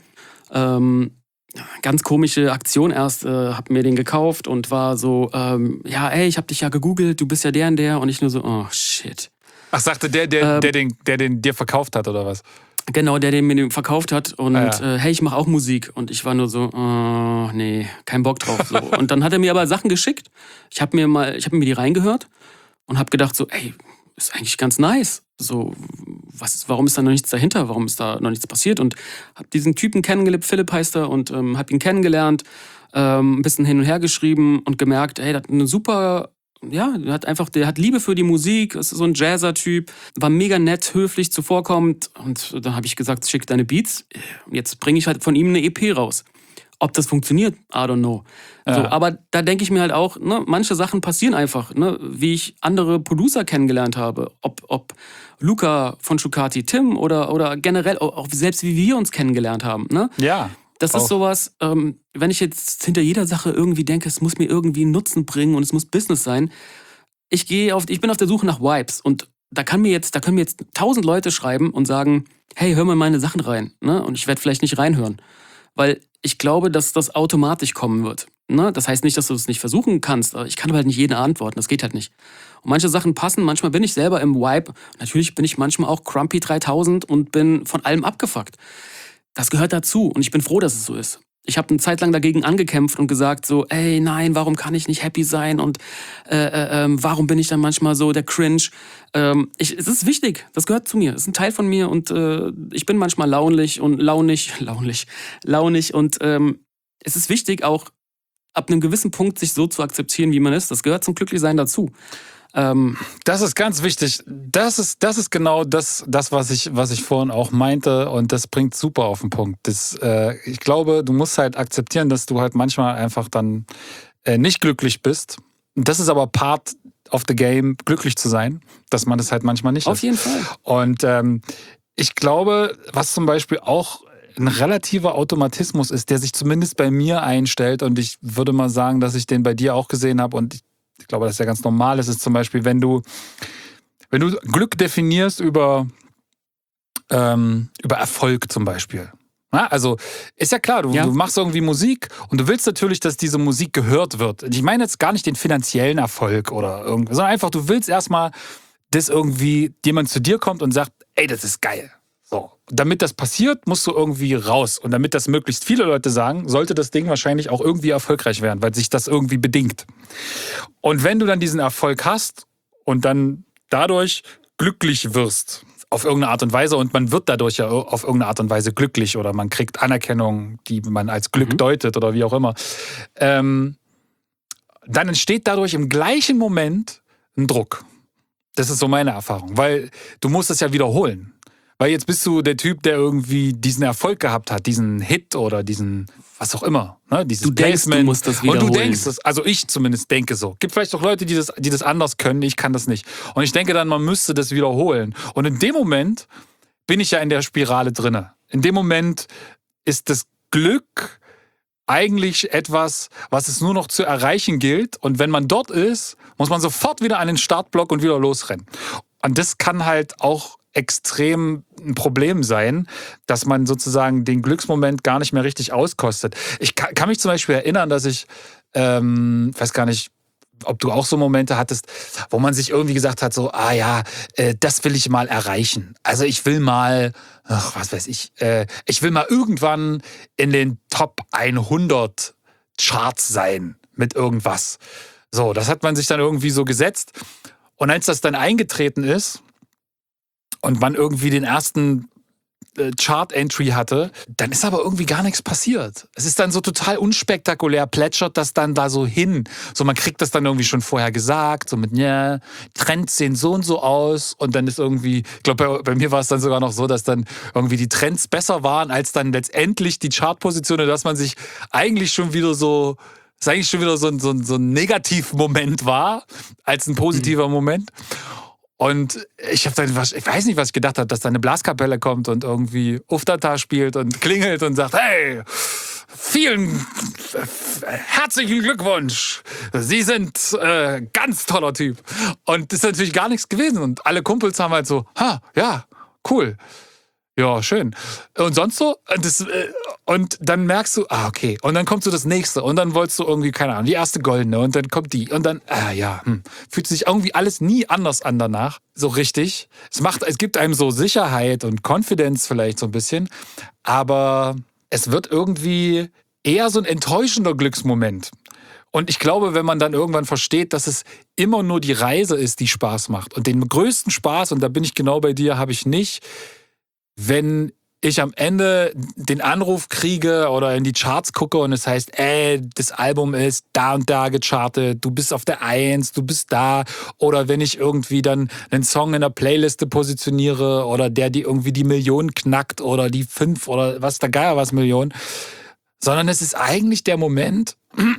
Ganz komische Aktion erst, hab mir den gekauft und war so, ja, ey, ich hab dich ja gegoogelt, du bist ja der und der. Und ich nur so, oh, shit. Ach, sagte der den dir verkauft hat, oder was? Genau, der den mir verkauft hat. Und hey, ich mache auch Musik. Und ich war nur so, oh, nee, kein Bock drauf. So. Und dann hat er mir aber Sachen geschickt. Ich hab mir die reingehört und hab gedacht so, ey, ist eigentlich ganz nice. So, warum ist da noch nichts dahinter? Warum ist da noch nichts passiert? Und hab diesen Typen kennengelernt, Philipp heißt er, und hab ihn kennengelernt, ein bisschen hin und her geschrieben und gemerkt, ey, der hat eine super, ja, der hat Liebe für die Musik, ist so ein Jazzer-Typ, war mega nett, höflich, zuvorkommend. Und dann habe ich gesagt, schick deine Beats. Jetzt bringe ich halt von ihm eine EP raus. Ob das funktioniert, I don't know. Ja. So, aber da denke ich mir halt auch, ne, manche Sachen passieren einfach, ne, wie ich andere Producer kennengelernt habe. Ob Luca von Schucati, Tim oder generell, auch selbst wie wir uns kennengelernt haben. Ne? Ja. Das ist sowas, wenn ich jetzt hinter jeder Sache irgendwie denke, es muss mir irgendwie einen Nutzen bringen und es muss Business sein. Ich bin auf der Suche nach Vibes und da können mir jetzt 1000 Leute schreiben und sagen, hey, hör mal meine Sachen rein. Ne? Und ich werde vielleicht nicht reinhören. Weil ich glaube, dass das automatisch kommen wird. Ne? Das heißt nicht, dass du es nicht versuchen kannst. Ich kann aber halt nicht jeden antworten, das geht halt nicht. Und manche Sachen passen, manchmal bin ich selber im Vibe. Natürlich bin ich manchmal auch Crumpy 3000 und bin von allem abgefuckt. Das gehört dazu und ich bin froh, dass es so ist. Ich habe eine Zeit lang dagegen angekämpft und gesagt so, ey, nein, warum kann ich nicht happy sein und warum bin ich dann manchmal so der Cringe? Es ist wichtig, das gehört zu mir, es ist ein Teil von mir und ich bin manchmal launig und es ist wichtig auch ab einem gewissen Punkt sich so zu akzeptieren, wie man ist. Das gehört zum Glücklichsein dazu. Das ist ganz wichtig. Das ist genau das was ich vorhin auch meinte und das bringt super auf den Punkt. Ich glaube, du musst halt akzeptieren, dass du halt manchmal einfach dann nicht glücklich bist. Das ist aber Part of the game, glücklich zu sein, dass man das halt manchmal nicht ist. Auf jeden Fall. Und ich glaube, was zum Beispiel auch ein relativer Automatismus ist, der sich zumindest bei mir einstellt und ich würde mal sagen, dass ich den bei dir auch gesehen habe und ich glaube, das ist ja ganz normal. Es ist zum Beispiel, wenn du Glück definierst über Erfolg zum Beispiel. Ja, also ist ja klar, du machst irgendwie Musik und du willst natürlich, dass diese Musik gehört wird. Ich meine jetzt gar nicht den finanziellen Erfolg oder irgendwas, sondern einfach, du willst erstmal, dass irgendwie jemand zu dir kommt und sagt, ey, das ist geil. So. Damit das passiert, musst du irgendwie raus. Und damit das möglichst viele Leute sagen, sollte das Ding wahrscheinlich auch irgendwie erfolgreich werden, weil sich das irgendwie bedingt. Und wenn du dann diesen Erfolg hast und dann dadurch glücklich wirst, auf irgendeine Art und Weise, und man wird dadurch ja auf irgendeine Art und Weise glücklich oder man kriegt Anerkennung, die man als Glück deutet oder wie auch immer, dann entsteht dadurch im gleichen Moment ein Druck. Das ist so meine Erfahrung, weil du musst es ja wiederholen. Weil jetzt bist du der Typ, der irgendwie diesen Erfolg gehabt hat, diesen Hit oder diesen, was auch immer, ne? Dieses du denkst, Placement. du musst das wiederholen. Und du denkst es, also ich zumindest denke so. Gibt vielleicht auch Leute, die das anders können, ich kann das nicht. Und ich denke dann, man müsste das wiederholen. Und in dem Moment bin ich ja in der Spirale drinne. In dem Moment ist das Glück eigentlich etwas, was es nur noch zu erreichen gilt. Und wenn man dort ist, muss man sofort wieder an den Startblock und wieder losrennen. Und das kann halt auch extrem ein Problem sein, dass man sozusagen den Glücksmoment gar nicht mehr richtig auskostet. Ich kann mich zum Beispiel erinnern, dass ich, weiß gar nicht, ob du auch so Momente hattest, wo man sich irgendwie gesagt hat, so, das will ich mal erreichen. Also ich will mal, ich will mal irgendwann in den Top 100 Charts sein mit irgendwas. So, das hat man sich dann irgendwie so gesetzt. Und als das dann eingetreten ist, und man irgendwie den ersten Chart-Entry hatte, dann ist aber irgendwie gar nichts passiert. Es ist dann so total unspektakulär, plätschert das dann da so hin. So, man kriegt das dann irgendwie schon vorher gesagt, so mit, ja, Trends sehen so und so aus. Und dann ist irgendwie, ich glaube, bei mir war es dann sogar noch so, dass dann irgendwie die Trends besser waren, als dann letztendlich die Chartpositionen, dass man sich eigentlich schon wieder so, es eigentlich schon wieder so ein Negativmoment war, als ein positiver Moment. Und ich weiß nicht, was ich gedacht habe, dass da eine Blaskapelle kommt und irgendwie Uftata spielt und klingelt und sagt, hey, vielen herzlichen Glückwunsch. Sie sind ganz toller Typ. Und das ist natürlich gar nichts gewesen. Und alle Kumpels haben halt so, ja, cool. Ja, schön. Und sonst so? Und dann merkst du, okay. Und dann kommt so das Nächste. Und dann wolltest du irgendwie, keine Ahnung, die erste Goldene. Und dann kommt die. Und dann, fühlt sich irgendwie alles nie anders an danach. So richtig. Es gibt einem so Sicherheit und Confidence vielleicht so ein bisschen. Aber es wird irgendwie eher so ein enttäuschender Glücksmoment. Und ich glaube, wenn man dann irgendwann versteht, dass es immer nur die Reise ist, die Spaß macht. Und den größten Spaß, und da bin ich genau bei dir, habe ich nicht, wenn ich am Ende den Anruf kriege oder in die Charts gucke und es heißt, das Album ist da und da gechartet, du bist auf der 1, du bist da. Oder wenn ich irgendwie dann einen Song in der Playliste positioniere oder der die irgendwie die Million knackt oder die 5 oder was der Geier was Millionen. Sondern es ist eigentlich der Moment,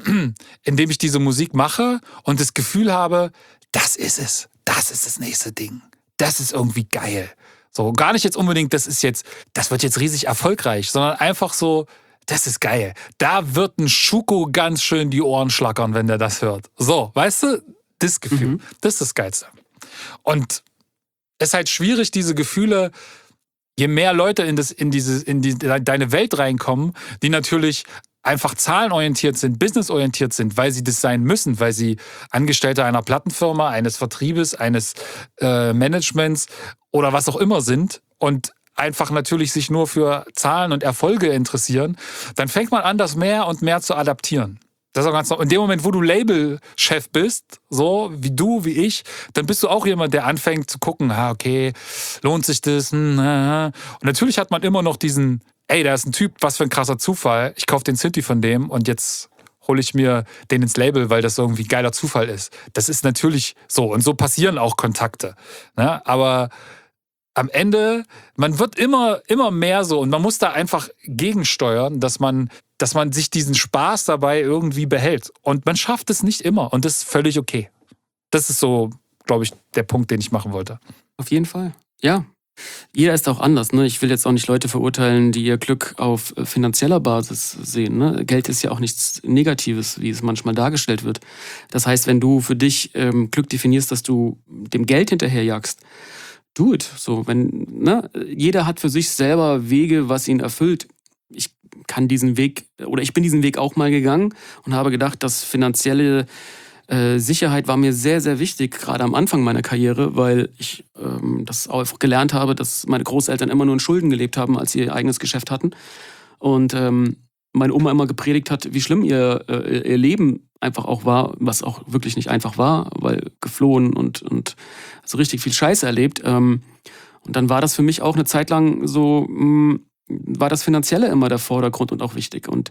in dem ich diese Musik mache und das Gefühl habe, das ist es. Das ist das nächste Ding. Das ist irgendwie geil. So, gar nicht jetzt unbedingt, das wird jetzt riesig erfolgreich, sondern einfach so, das ist geil. Da wird ein Schuko ganz schön die Ohren schlackern, wenn der das hört. So, weißt du, das Gefühl, das ist das Geilste. Und es ist halt schwierig, diese Gefühle, je mehr Leute in deine Welt reinkommen, die natürlich einfach zahlenorientiert sind, businessorientiert sind, weil sie das sein müssen, weil sie Angestellte einer Plattenfirma, eines Vertriebes, eines Managements oder was auch immer sind und einfach natürlich sich nur für Zahlen und Erfolge interessieren, dann fängt man an, das mehr und mehr zu adaptieren. Das ist auch ganz normal. In dem Moment, wo du Labelchef bist, so wie du, wie ich, dann bist du auch jemand, der anfängt zu gucken, okay, lohnt sich das? Und natürlich hat man immer noch diesen, da ist ein Typ, was für ein krasser Zufall. Ich kaufe den Synthi von dem und jetzt hole ich mir den ins Label, weil das irgendwie ein geiler Zufall ist. Das ist natürlich so. Und so passieren auch Kontakte. Ne? Aber am Ende, man wird immer mehr so und man muss da einfach gegensteuern, dass man sich diesen Spaß dabei irgendwie behält. Und man schafft es nicht immer und das ist völlig okay. Das ist so, glaube ich, der Punkt, den ich machen wollte. Auf jeden Fall, ja. Jeder ist auch anders. Ne? Ich will jetzt auch nicht Leute verurteilen, die ihr Glück auf finanzieller Basis sehen. Ne? Geld ist ja auch nichts Negatives, wie es manchmal dargestellt wird. Das heißt, wenn du für dich Glück definierst, dass du dem Geld hinterherjagst, do it. So, jeder hat für sich selber Wege, was ihn erfüllt. Ich bin diesen Weg auch mal gegangen und habe gedacht, dass finanzielle Sicherheit war mir sehr, sehr wichtig, gerade am Anfang meiner Karriere, weil ich das auch gelernt habe, dass meine Großeltern immer nur in Schulden gelebt haben, als sie ihr eigenes Geschäft hatten. Und meine Oma immer gepredigt hat, wie schlimm ihr Leben einfach auch war, was auch wirklich nicht einfach war, weil geflohen und so richtig viel Scheiße erlebt. Und dann war das für mich auch eine Zeit lang so, war das Finanzielle immer der Vordergrund und auch wichtig. Und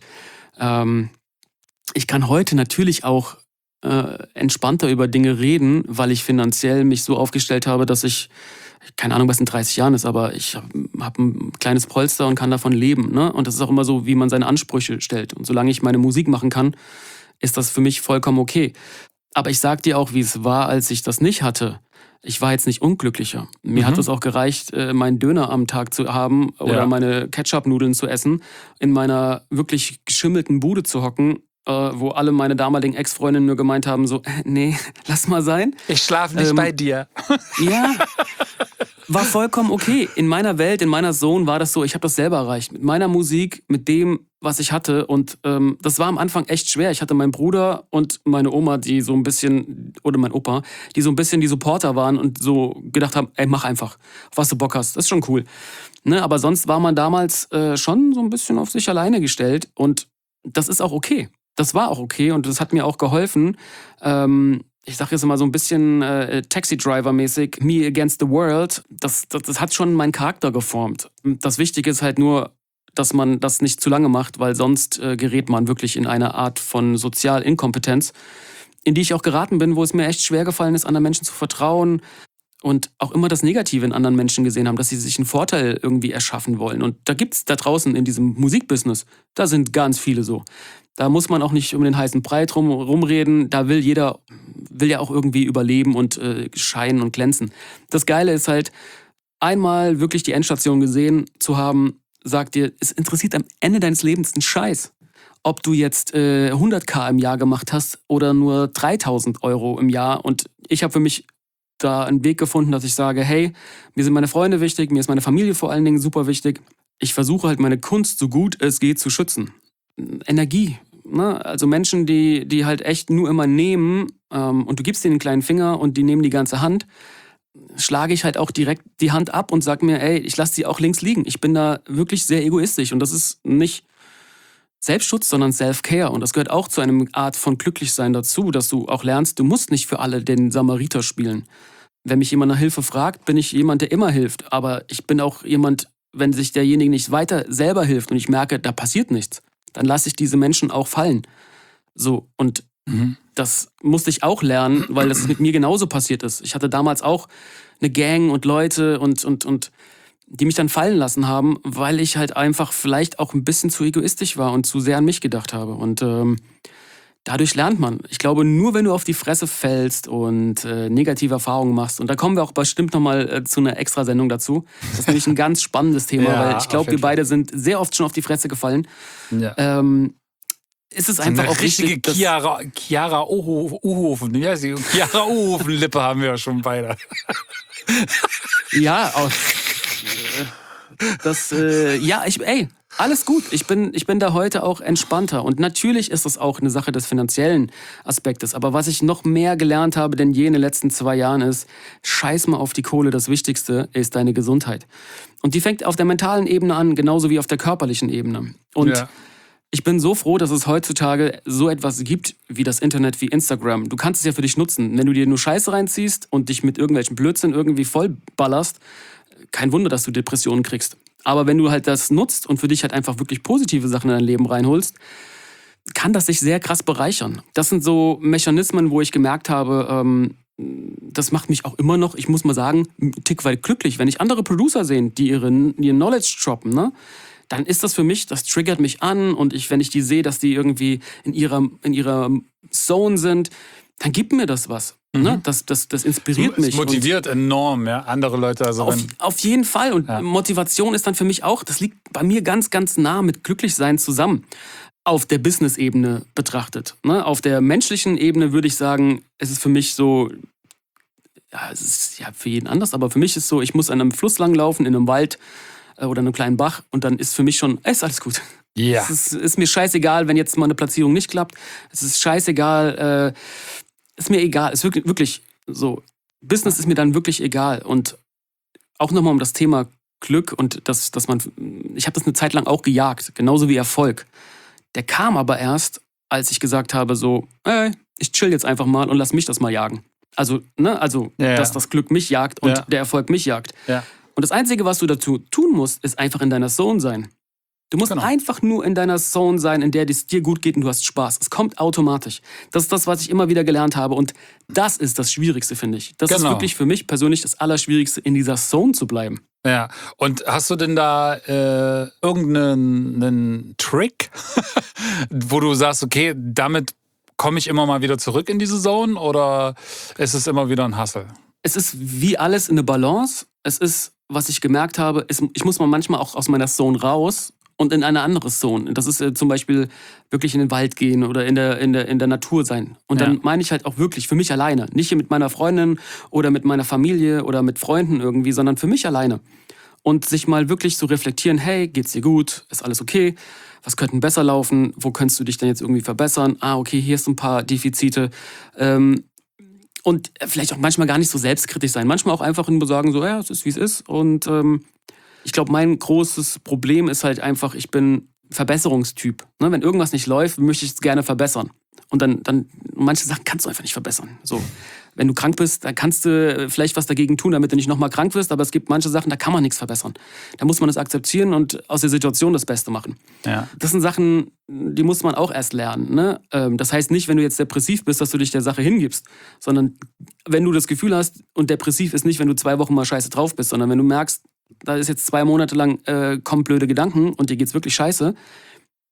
ich kann heute natürlich auch entspannter über Dinge reden, weil ich finanziell mich so aufgestellt habe, dass ich, keine Ahnung, was in 30 Jahren ist, aber ich habe ein kleines Polster und kann davon leben. Ne? Und das ist auch immer so, wie man seine Ansprüche stellt. Und solange ich meine Musik machen kann, ist das für mich vollkommen okay. Aber ich sag dir auch, wie es war, als ich das nicht hatte. Ich war jetzt nicht unglücklicher. Mir hat es auch gereicht, meinen Döner am Tag zu haben oder meine Ketchup-Nudeln zu essen, in meiner wirklich geschimmelten Bude zu hocken, wo alle meine damaligen Ex-Freundinnen nur gemeint haben, so, nee, lass mal sein. Ich schlafe nicht bei dir. Ja, war vollkommen okay. In meiner Welt, in meiner Zone war das so, ich habe das selber erreicht. Mit meiner Musik, mit dem, was ich hatte. Und das war am Anfang echt schwer. Ich hatte meinen Bruder und meine Oma, die so ein bisschen, oder mein Opa, die so ein bisschen die Supporter waren und so gedacht haben, mach einfach, auf was du Bock hast, das ist schon cool. Ne, aber sonst war man damals schon so ein bisschen auf sich alleine gestellt und das ist auch okay. Das war auch okay und das hat mir auch geholfen. Ich sage jetzt mal so ein bisschen Taxi-Driver-mäßig, me against the world. Das hat schon meinen Charakter geformt. Das Wichtige ist halt nur, dass man das nicht zu lange macht, weil sonst gerät man wirklich in eine Art von Sozialinkompetenz, in die ich auch geraten bin, wo es mir echt schwer gefallen ist, anderen Menschen zu vertrauen und auch immer das Negative in anderen Menschen gesehen haben, dass sie sich einen Vorteil irgendwie erschaffen wollen. Und da gibt's da draußen in diesem Musikbusiness, da sind ganz viele so. Da muss man auch nicht um den heißen Brei rumreden. Da will ja auch irgendwie überleben und scheinen und glänzen. Das Geile ist halt, einmal wirklich die Endstation gesehen zu haben, sagt dir, es interessiert am Ende deines Lebens einen Scheiß. Ob du jetzt 100.000 im Jahr gemacht hast oder nur 3.000 € im Jahr. Und ich habe für mich da einen Weg gefunden, dass ich sage, hey, mir sind meine Freunde wichtig, mir ist meine Familie vor allen Dingen super wichtig. Ich versuche halt meine Kunst so gut es geht zu schützen. Energie, ne? Also Menschen, die halt echt nur immer nehmen und du gibst denen einen kleinen Finger und die nehmen die ganze Hand, schlage ich halt auch direkt die Hand ab und sag mir, ey, ich lasse sie auch links liegen. Ich bin da wirklich sehr egoistisch und das ist nicht Selbstschutz, sondern Self-Care. Und das gehört auch zu einer Art von Glücklichsein dazu, dass du auch lernst, du musst nicht für alle den Samariter spielen. Wenn mich jemand nach Hilfe fragt, bin ich jemand, der immer hilft. Aber ich bin auch jemand, wenn sich derjenige nicht weiter selber hilft und ich merke, da passiert nichts, dann lasse ich diese Menschen auch fallen. So, und das musste ich auch lernen, weil das mit mir genauso passiert ist. Ich hatte damals auch eine Gang und Leute und die mich dann fallen lassen haben, weil ich halt einfach vielleicht auch ein bisschen zu egoistisch war und zu sehr an mich gedacht habe. Und dadurch lernt man. Ich glaube, nur wenn du auf die Fresse fällst und negative Erfahrungen machst, und da kommen wir auch bestimmt nochmal zu einer Extrasendung dazu. Das ist nämlich ein ganz spannendes Thema, Ja, weil ich glaube, wir beide sind sehr oft schon auf die Fresse gefallen. Ja. Ist es einfach auch richtige wichtig, dass Chiara Ohofen, ja, Chiara Ohofen-Lippe haben wir ja schon beide. ja, alles gut. Ich bin da heute auch entspannter. Und natürlich ist das auch eine Sache des finanziellen Aspektes. Aber was ich noch mehr gelernt habe denn je in den letzten 2 Jahren ist, scheiß mal auf die Kohle. Das Wichtigste ist deine Gesundheit. Und die fängt auf der mentalen Ebene an, genauso wie auf der körperlichen Ebene. Und ich bin so froh, dass es heutzutage so etwas gibt wie das Internet, wie Instagram. Du kannst es ja für dich nutzen. Wenn du dir nur Scheiße reinziehst und dich mit irgendwelchen Blödsinn irgendwie vollballerst, kein Wunder, dass du Depressionen kriegst. Aber wenn du halt das nutzt und für dich halt einfach wirklich positive Sachen in dein Leben reinholst, kann das sich sehr krass bereichern. Das sind so Mechanismen, wo ich gemerkt habe, das macht mich auch immer noch, ich muss mal sagen, einen Tick weit glücklich. Wenn ich andere Producer sehe, die ihren Knowledge droppen, ne? Dann ist das für mich, das triggert mich an und wenn ich die sehe, dass die irgendwie in ihrer Zone sind, dann gibt mir das was. Ne? Das inspiriert mich. Es motiviert enorm, ja, andere Leute. Also auf jeden Fall. Und Motivation ist dann für mich auch, das liegt bei mir ganz, ganz nah mit Glücklichsein zusammen. Auf der Business-Ebene betrachtet. Ne? Auf der menschlichen Ebene würde ich sagen, es ist für mich so, ja, es ist ja für jeden anders, aber für mich ist so, ich muss an einem Fluss langlaufen, in einem Wald, oder einem kleinen Bach und dann ist für mich schon, ist alles gut. Ja. Es ist mir scheißegal, wenn jetzt mal eine Platzierung nicht klappt. Es ist scheißegal, ist mir egal. Es ist wirklich so. Business ist mir dann wirklich egal. Und auch nochmal um das Thema Glück und dass man, ich habe das eine Zeit lang auch gejagt, genauso wie Erfolg. Der kam aber erst, als ich gesagt habe so, ich chill jetzt einfach mal und lass mich das mal jagen. Also, dass das Glück mich jagt und der Erfolg mich jagt. Ja. Und das Einzige, was du dazu tun musst, ist einfach in deiner Zone sein. Du musst einfach nur in deiner Zone sein, in der es dir gut geht und du hast Spaß. Es kommt automatisch. Das ist das, was ich immer wieder gelernt habe. Und das ist das Schwierigste, finde ich. Das ist wirklich für mich persönlich das Allerschwierigste, in dieser Zone zu bleiben. Ja, und hast du denn da irgendeinen Trick, wo du sagst, okay, damit komme ich immer mal wieder zurück in diese Zone oder ist es immer wieder ein Hustle? Es ist wie alles eine Balance. Es ist, was ich gemerkt habe, ich muss mal manchmal auch aus meiner Zone raus und in eine andere Zone. Das ist zum Beispiel wirklich in den Wald gehen oder in der Natur sein. Und dann meine ich halt auch wirklich für mich alleine. Nicht hier mit meiner Freundin oder mit meiner Familie oder mit Freunden irgendwie, sondern für mich alleine. Und sich mal wirklich so reflektieren, hey, geht's dir gut? Ist alles okay? Was könnte besser laufen? Wo könntest du dich denn jetzt irgendwie verbessern? Okay, hier ist ein paar Defizite. Und vielleicht auch manchmal gar nicht so selbstkritisch sein. Manchmal auch einfach nur sagen, so, ja, es ist, wie es ist. Und ich glaube, mein großes Problem ist halt einfach, ich bin Verbesserungstyp. Ne? Wenn irgendwas nicht läuft, möchte ich es gerne verbessern. Und dann manche Sachen kannst du einfach nicht verbessern. So. Wenn du krank bist, dann kannst du vielleicht was dagegen tun, damit du nicht nochmal krank wirst. Aber es gibt manche Sachen, da kann man nichts verbessern. Da muss man das akzeptieren und aus der Situation das Beste machen. Ja. Das sind Sachen, die muss man auch erst lernen. Ne? Das heißt nicht, wenn du jetzt depressiv bist, dass du dich der Sache hingibst. Sondern wenn du das Gefühl hast, und depressiv ist nicht, wenn du 2 Wochen mal scheiße drauf bist, sondern wenn du merkst, da ist jetzt 2 Monate lang kommen blöde Gedanken und dir geht's wirklich scheiße,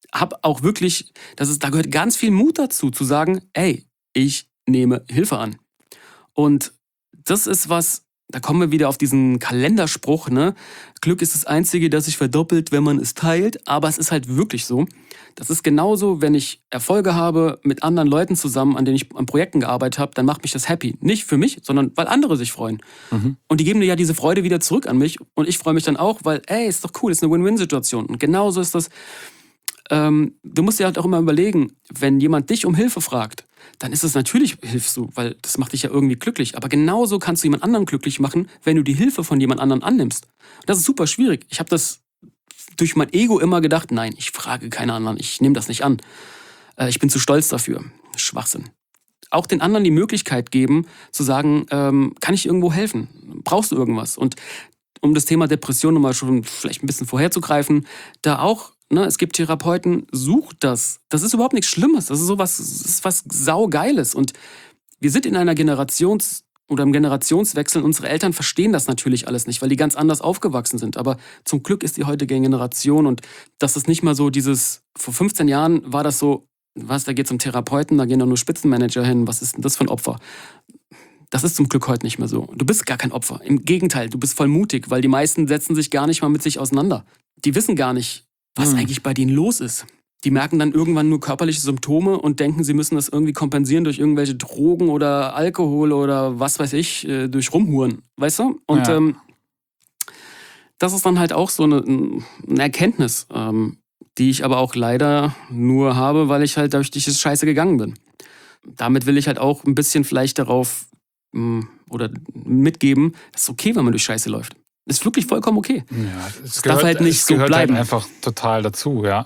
habe auch wirklich, da gehört ganz viel Mut dazu, zu sagen, ey, ich nehme Hilfe an. Und das ist was, da kommen wir wieder auf diesen Kalenderspruch, ne? Glück ist das Einzige, das sich verdoppelt, wenn man es teilt. Aber es ist halt wirklich so. Das ist genauso, wenn ich Erfolge habe mit anderen Leuten zusammen, an denen ich an Projekten gearbeitet habe, dann macht mich das happy. Nicht für mich, sondern weil andere sich freuen. Und die geben dir ja diese Freude wieder zurück an mich. Und ich freue mich dann auch, weil, ey, ist doch cool, ist eine Win-Win-Situation. Und genauso ist das. Du musst dir halt auch immer überlegen, wenn jemand dich um Hilfe fragt, dann ist es natürlich, hilfst du, weil das macht dich ja irgendwie glücklich. Aber genauso kannst du jemand anderen glücklich machen, wenn du die Hilfe von jemand anderem annimmst. Das ist super schwierig. Ich habe das durch mein Ego immer gedacht, nein, ich frage keine anderen, ich nehme das nicht an. Ich bin zu stolz dafür. Schwachsinn. Auch den anderen die Möglichkeit geben, zu sagen, kann ich irgendwo helfen? Brauchst du irgendwas? Und um das Thema Depression nochmal schon vielleicht ein bisschen vorherzugreifen, da auch, ne, es gibt Therapeuten, sucht das. Das ist überhaupt nichts Schlimmes. Das ist was Saugeiles. Und wir sind in einer im Generationswechsel. Unsere Eltern verstehen das natürlich alles nicht, weil die ganz anders aufgewachsen sind. Aber zum Glück ist die heutige Generation und das ist nicht mal so vor 15 Jahren war das so, da geht es um Therapeuten, da gehen doch nur Spitzenmanager hin. Was ist denn das für ein Opfer? Das ist zum Glück heute nicht mehr so. Du bist gar kein Opfer. Im Gegenteil, du bist voll mutig, weil die meisten setzen sich gar nicht mal mit sich auseinander. Die wissen gar nicht, was eigentlich bei denen los ist. Die merken dann irgendwann nur körperliche Symptome und denken, sie müssen das irgendwie kompensieren durch irgendwelche Drogen oder Alkohol oder was weiß ich, durch Rumhuren. Weißt du? Und das ist dann halt auch so eine Erkenntnis, die ich aber auch leider nur habe, weil ich halt durch diese Scheiße gegangen bin. Damit will ich halt auch ein bisschen vielleicht darauf oder mitgeben, es ist okay, wenn man durch Scheiße läuft. Ist wirklich vollkommen okay. Ja, es darf halt nicht so bleiben. Halt einfach total dazu, ja.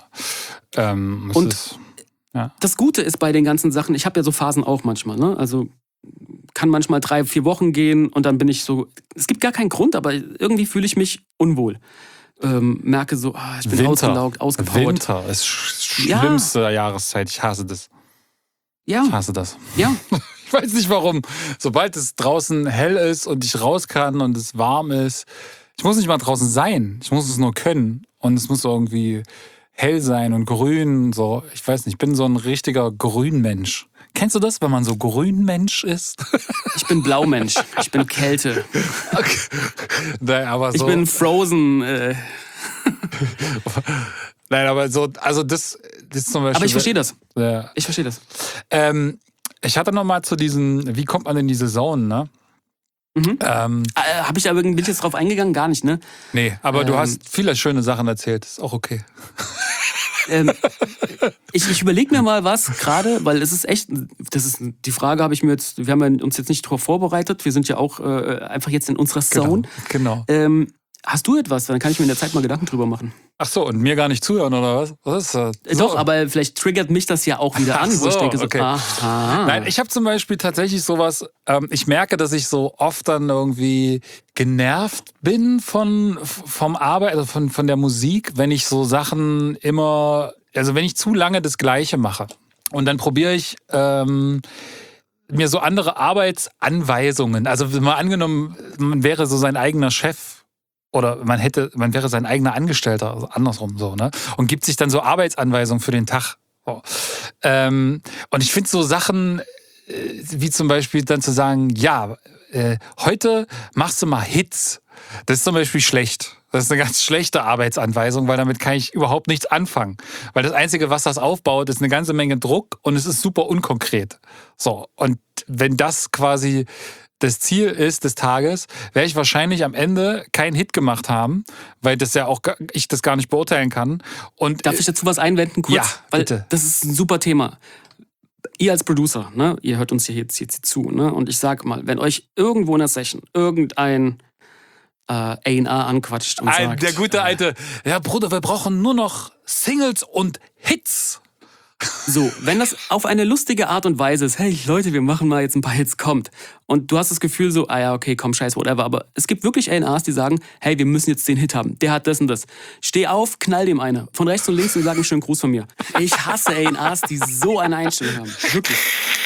Das Gute ist bei den ganzen Sachen, ich habe ja so Phasen auch manchmal, ne? Also kann manchmal 3-4 Wochen gehen und dann bin ich so, es gibt gar keinen Grund, aber irgendwie fühle ich mich unwohl. Merke so, ich bin ausgelaugt, ausgepowert. Winter ist schlimmste Jahreszeit, ich hasse das. Ja. Ich hasse das. Ja. Ich weiß nicht warum. Sobald es draußen hell ist und ich raus kann und es warm ist, ich muss nicht mal draußen sein, ich muss es nur können und es muss irgendwie hell sein und grün, so, ich weiß nicht, ich bin so ein richtiger Grünmensch. Kennst du das, wenn man so Grünmensch ist? Ich bin Blaumensch, ich bin Kälte. Okay. Nein, aber so. Ich bin Frozen. Nein, aber so, also das ist zum Beispiel. Aber ich verstehe das. Ja. Ich verstehe das. Ich hatte noch mal zu diesen, wie kommt man in die Saison, ne? Habe ich aber bin ich jetzt drauf eingegangen? Gar nicht, ne? Nee, aber du hast viele schöne Sachen erzählt, ist auch okay. Ich überlege mir mal was gerade, weil es ist echt, die Frage habe ich mir jetzt, wir haben uns jetzt nicht darauf vorbereitet, wir sind ja auch einfach jetzt in unserer Zone. Genau. Hast du etwas? Dann kann ich mir in der Zeit mal Gedanken drüber machen. Ach so, und mir gar nicht zuhören, oder was? Was ist das? Doch, aber vielleicht triggert mich das ja auch wieder an, wo ich denke so, okay. Aha. Nein, ich habe zum Beispiel tatsächlich sowas, ich merke, dass ich so oft dann irgendwie genervt bin vom Arbeit, also von der Musik, wenn ich so Sachen immer, also wenn ich zu lange das Gleiche mache. Und dann probiere ich mir so andere Arbeitsanweisungen, also mal angenommen, man wäre so sein eigener Chef, oder man wäre sein eigener Angestellter, also andersrum so, ne? Und gibt sich dann so Arbeitsanweisungen für den Tag. Oh. Und ich finde so Sachen, wie zum Beispiel dann zu sagen, ja, heute machst du mal Hits. Das ist zum Beispiel schlecht. Das ist eine ganz schlechte Arbeitsanweisung, weil damit kann ich überhaupt nichts anfangen. Weil das Einzige, was das aufbaut, ist eine ganze Menge Druck und es ist super unkonkret. So, und wenn das quasi das Ziel ist des Tages, werde ich wahrscheinlich am Ende keinen Hit gemacht haben, weil das ja auch ich das gar nicht beurteilen kann. Und darf ich dazu was einwenden kurz? Ja, weil bitte. Das ist ein super Thema. Ihr als Producer, ne, ihr hört uns hier jetzt zu, ne, und ich sag mal, wenn euch irgendwo in der Session irgendein A&R anquatscht und sagt... Der gute alte, ja Bruder, wir brauchen nur noch Singles und Hits. So, wenn das auf eine lustige Art und Weise ist, hey Leute, wir machen mal jetzt ein paar Hits, kommt. Und du hast das Gefühl so, ja, okay, komm, scheiß, whatever. Aber es gibt wirklich A&Rs, die sagen, hey, wir müssen jetzt den Hit haben. Der hat das und das. Steh auf, knall dem eine. Von rechts und links und sag einen schönen Gruß von mir. Ich hasse A&Rs, die so eine Einstellung haben. Wirklich.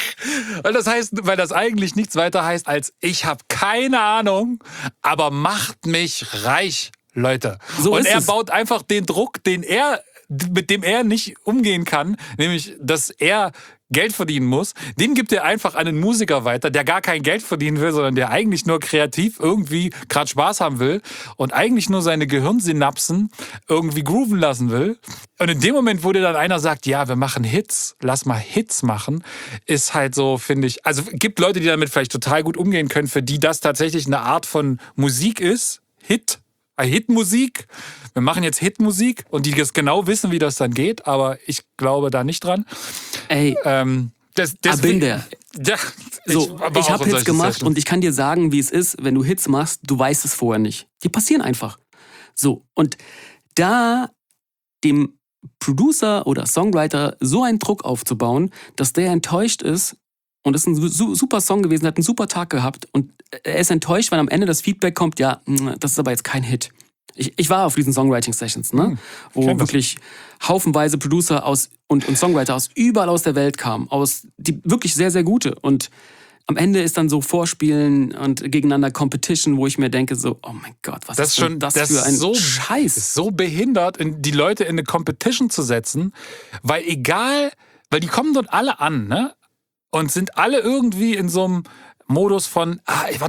Weil das eigentlich nichts weiter heißt als, ich habe keine Ahnung, aber macht mich reich, Leute. So und ist er es. baut einfach den Druck, den er mit dem er nicht umgehen kann, nämlich, dass er Geld verdienen muss, den gibt er einfach an einen Musiker weiter, der gar kein Geld verdienen will, sondern der eigentlich nur kreativ irgendwie gerade Spaß haben will und eigentlich nur seine Gehirnsynapsen irgendwie grooven lassen will. Und in dem Moment, wo dir dann einer sagt, ja, wir machen Hits, lass mal Hits machen, ist halt so, finde ich, also gibt Leute, die damit vielleicht total gut umgehen können, für die das tatsächlich eine Art von Musik ist, Hitmusik. Wir machen jetzt Hitmusik und die das genau wissen, wie das dann geht, aber ich glaube da nicht dran. Ey, bin der. Ja, ich habe Hits gemacht und ich kann dir sagen, wie es ist, wenn du Hits machst, du weißt es vorher nicht. Die passieren einfach. So, und da dem Producer oder Songwriter so einen Druck aufzubauen, dass der enttäuscht ist, und es ist ein super Song gewesen, hat einen super Tag gehabt und er ist enttäuscht, weil am Ende das Feedback kommt, ja, das ist aber jetzt kein Hit. Ich war auf diesen Songwriting-Sessions, ne? Wo wirklich haufenweise Producer und Songwriter aus überall aus der Welt kamen, die wirklich sehr, sehr gute. Und am Ende ist dann so Vorspielen und gegeneinander Competition, wo ich mir denke so, oh mein Gott, was ist denn das für ein Scheiß? Ist so behindert, die Leute in eine Competition zu setzen, weil die kommen dort alle an, ne? Und sind alle irgendwie in so einem Modus von,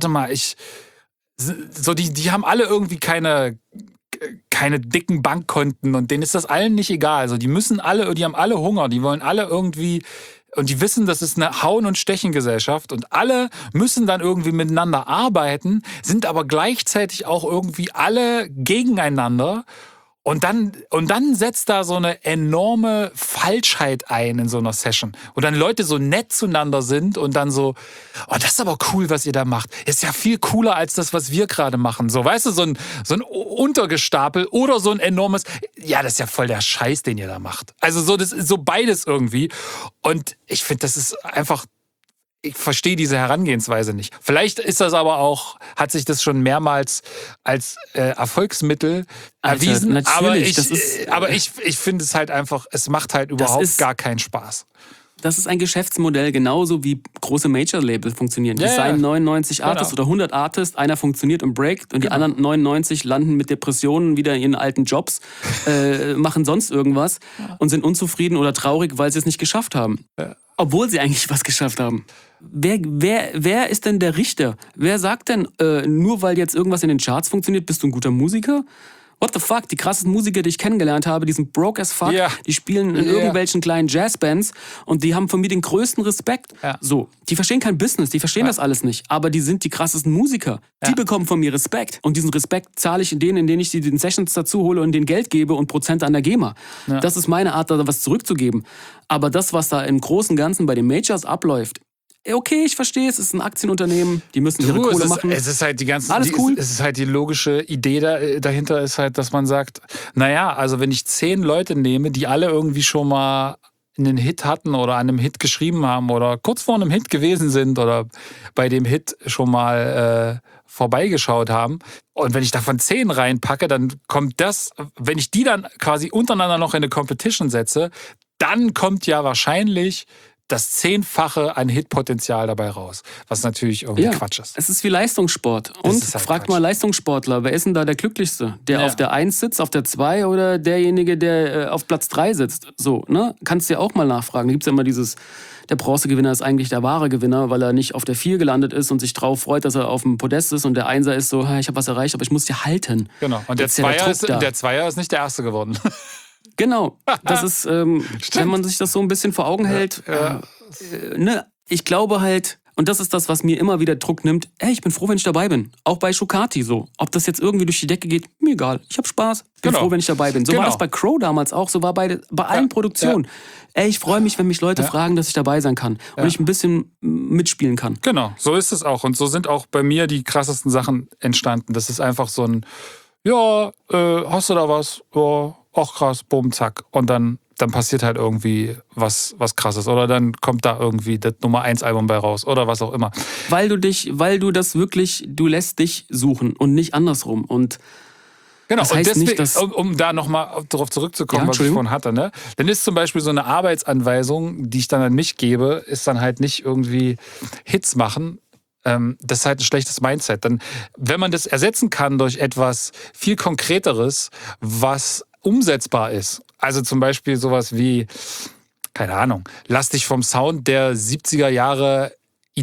die haben alle irgendwie keine dicken Bankkonten und denen ist das allen nicht egal. Also die haben alle Hunger, die wollen alle irgendwie, und die wissen, das ist eine Hauen- und Stechen-Gesellschaft und alle müssen dann irgendwie miteinander arbeiten, sind aber gleichzeitig auch irgendwie alle gegeneinander. Und dann setzt da so eine enorme Falschheit ein in so einer Session. Und dann Leute so nett zueinander sind und dann so, oh, das ist aber cool, was ihr da macht. Ist ja viel cooler als das, was wir gerade machen. So, weißt du, so ein Untergestapel oder so ein enormes, ja, das ist ja voll der Scheiß, den ihr da macht. Also so, das ist so beides irgendwie. Und ich finde, das ist einfach, ich verstehe diese Herangehensweise nicht. Vielleicht ist das aber auch, hat sich das schon mehrmals als Erfolgsmittel erwiesen. Aber ich finde es halt einfach, es macht halt überhaupt gar keinen Spaß. Das ist ein Geschäftsmodell, genauso wie große Major-Labels funktionieren. Die seien 99 Artists oder 100 Artists, einer funktioniert und breakt und die anderen 99 landen mit Depressionen wieder in ihren alten Jobs, machen sonst irgendwas und sind unzufrieden oder traurig, weil sie es nicht geschafft haben. Ja. Obwohl sie eigentlich was geschafft haben. Wer ist denn der Richter? Wer sagt denn, nur weil jetzt irgendwas in den Charts funktioniert, bist du ein guter Musiker? What the fuck? Die krassesten Musiker, die ich kennengelernt habe, die sind broke as fuck, die spielen in irgendwelchen kleinen Jazzbands und die haben von mir den größten Respekt. Ja. So, die verstehen kein Business, die verstehen das alles nicht, aber die sind die krassesten Musiker. Die bekommen von mir Respekt und diesen Respekt zahle ich indem ich die den Sessions dazu hole und denen Geld gebe und Prozente an der GEMA. Ja. Das ist meine Art, da was zurückzugeben. Aber das, was da im Großen und Ganzen bei den Majors abläuft, okay, ich verstehe, es ist ein Aktienunternehmen, die müssen ihre Kohle machen. Es ist halt alles cool. Es ist halt die logische Idee dahinter ist halt, dass man sagt, naja, also wenn ich 10 Leute nehme, die alle irgendwie schon mal einen Hit hatten oder an einem Hit geschrieben haben oder kurz vor einem Hit gewesen sind oder bei dem Hit schon mal vorbeigeschaut haben, und wenn ich davon 10 reinpacke, dann kommt das, wenn ich die dann quasi untereinander noch in eine Competition setze, dann kommt ja wahrscheinlich das 10-fache an Hitpotenzial dabei raus. Was natürlich irgendwie Quatsch ist. Es ist wie Leistungssport. Und halt fragt mal Leistungssportler, wer ist denn da der Glücklichste? Der auf der 1 sitzt, auf der 2 oder derjenige, der auf Platz 3 sitzt? So, ne? Kannst du ja auch mal nachfragen. Da gibt es ja immer der Bronzegewinner ist eigentlich der wahre Gewinner, weil er nicht auf der 4 gelandet ist und sich drauf freut, dass er auf dem Podest ist, und der 1er ist so, ich habe was erreicht, aber ich muss dir halten. Genau. Und der Zweier ist nicht der Erste geworden. Genau, das ist, wenn man sich das so ein bisschen vor Augen hält, ich glaube halt, und das ist das, was mir immer wieder Druck nimmt, ich bin froh, wenn ich dabei bin. Auch bei Shokati so. Ob das jetzt irgendwie durch die Decke geht, mir egal. Ich habe Spaß, bin froh, wenn ich dabei bin. So war das bei Crow damals auch, so war bei allen Produktionen. Ja. Ich freue mich, wenn mich Leute fragen, dass ich dabei sein kann und ich ein bisschen mitspielen kann. Genau, so ist es auch. Und so sind auch bei mir die krassesten Sachen entstanden. Das ist einfach so ein, hast du da was? Ja. Ach krass, boom, zack. Und dann passiert halt irgendwie was Krasses. Oder dann kommt da irgendwie das Nummer 1 Album bei raus. Oder was auch immer. Weil du lässt dich suchen und nicht andersrum. Und genau, das heißt und deswegen, nicht, dass um da nochmal darauf zurückzukommen, was ich vorhin hatte, ne? Dann ist zum Beispiel so eine Arbeitsanweisung, die ich dann an mich gebe, ist dann halt nicht irgendwie Hits machen. Das ist halt ein schlechtes Mindset. Dann, wenn man das ersetzen kann durch etwas viel Konkreteres, was umsetzbar ist. Also zum Beispiel sowas wie, keine Ahnung, lass dich vom Sound der 70er Jahre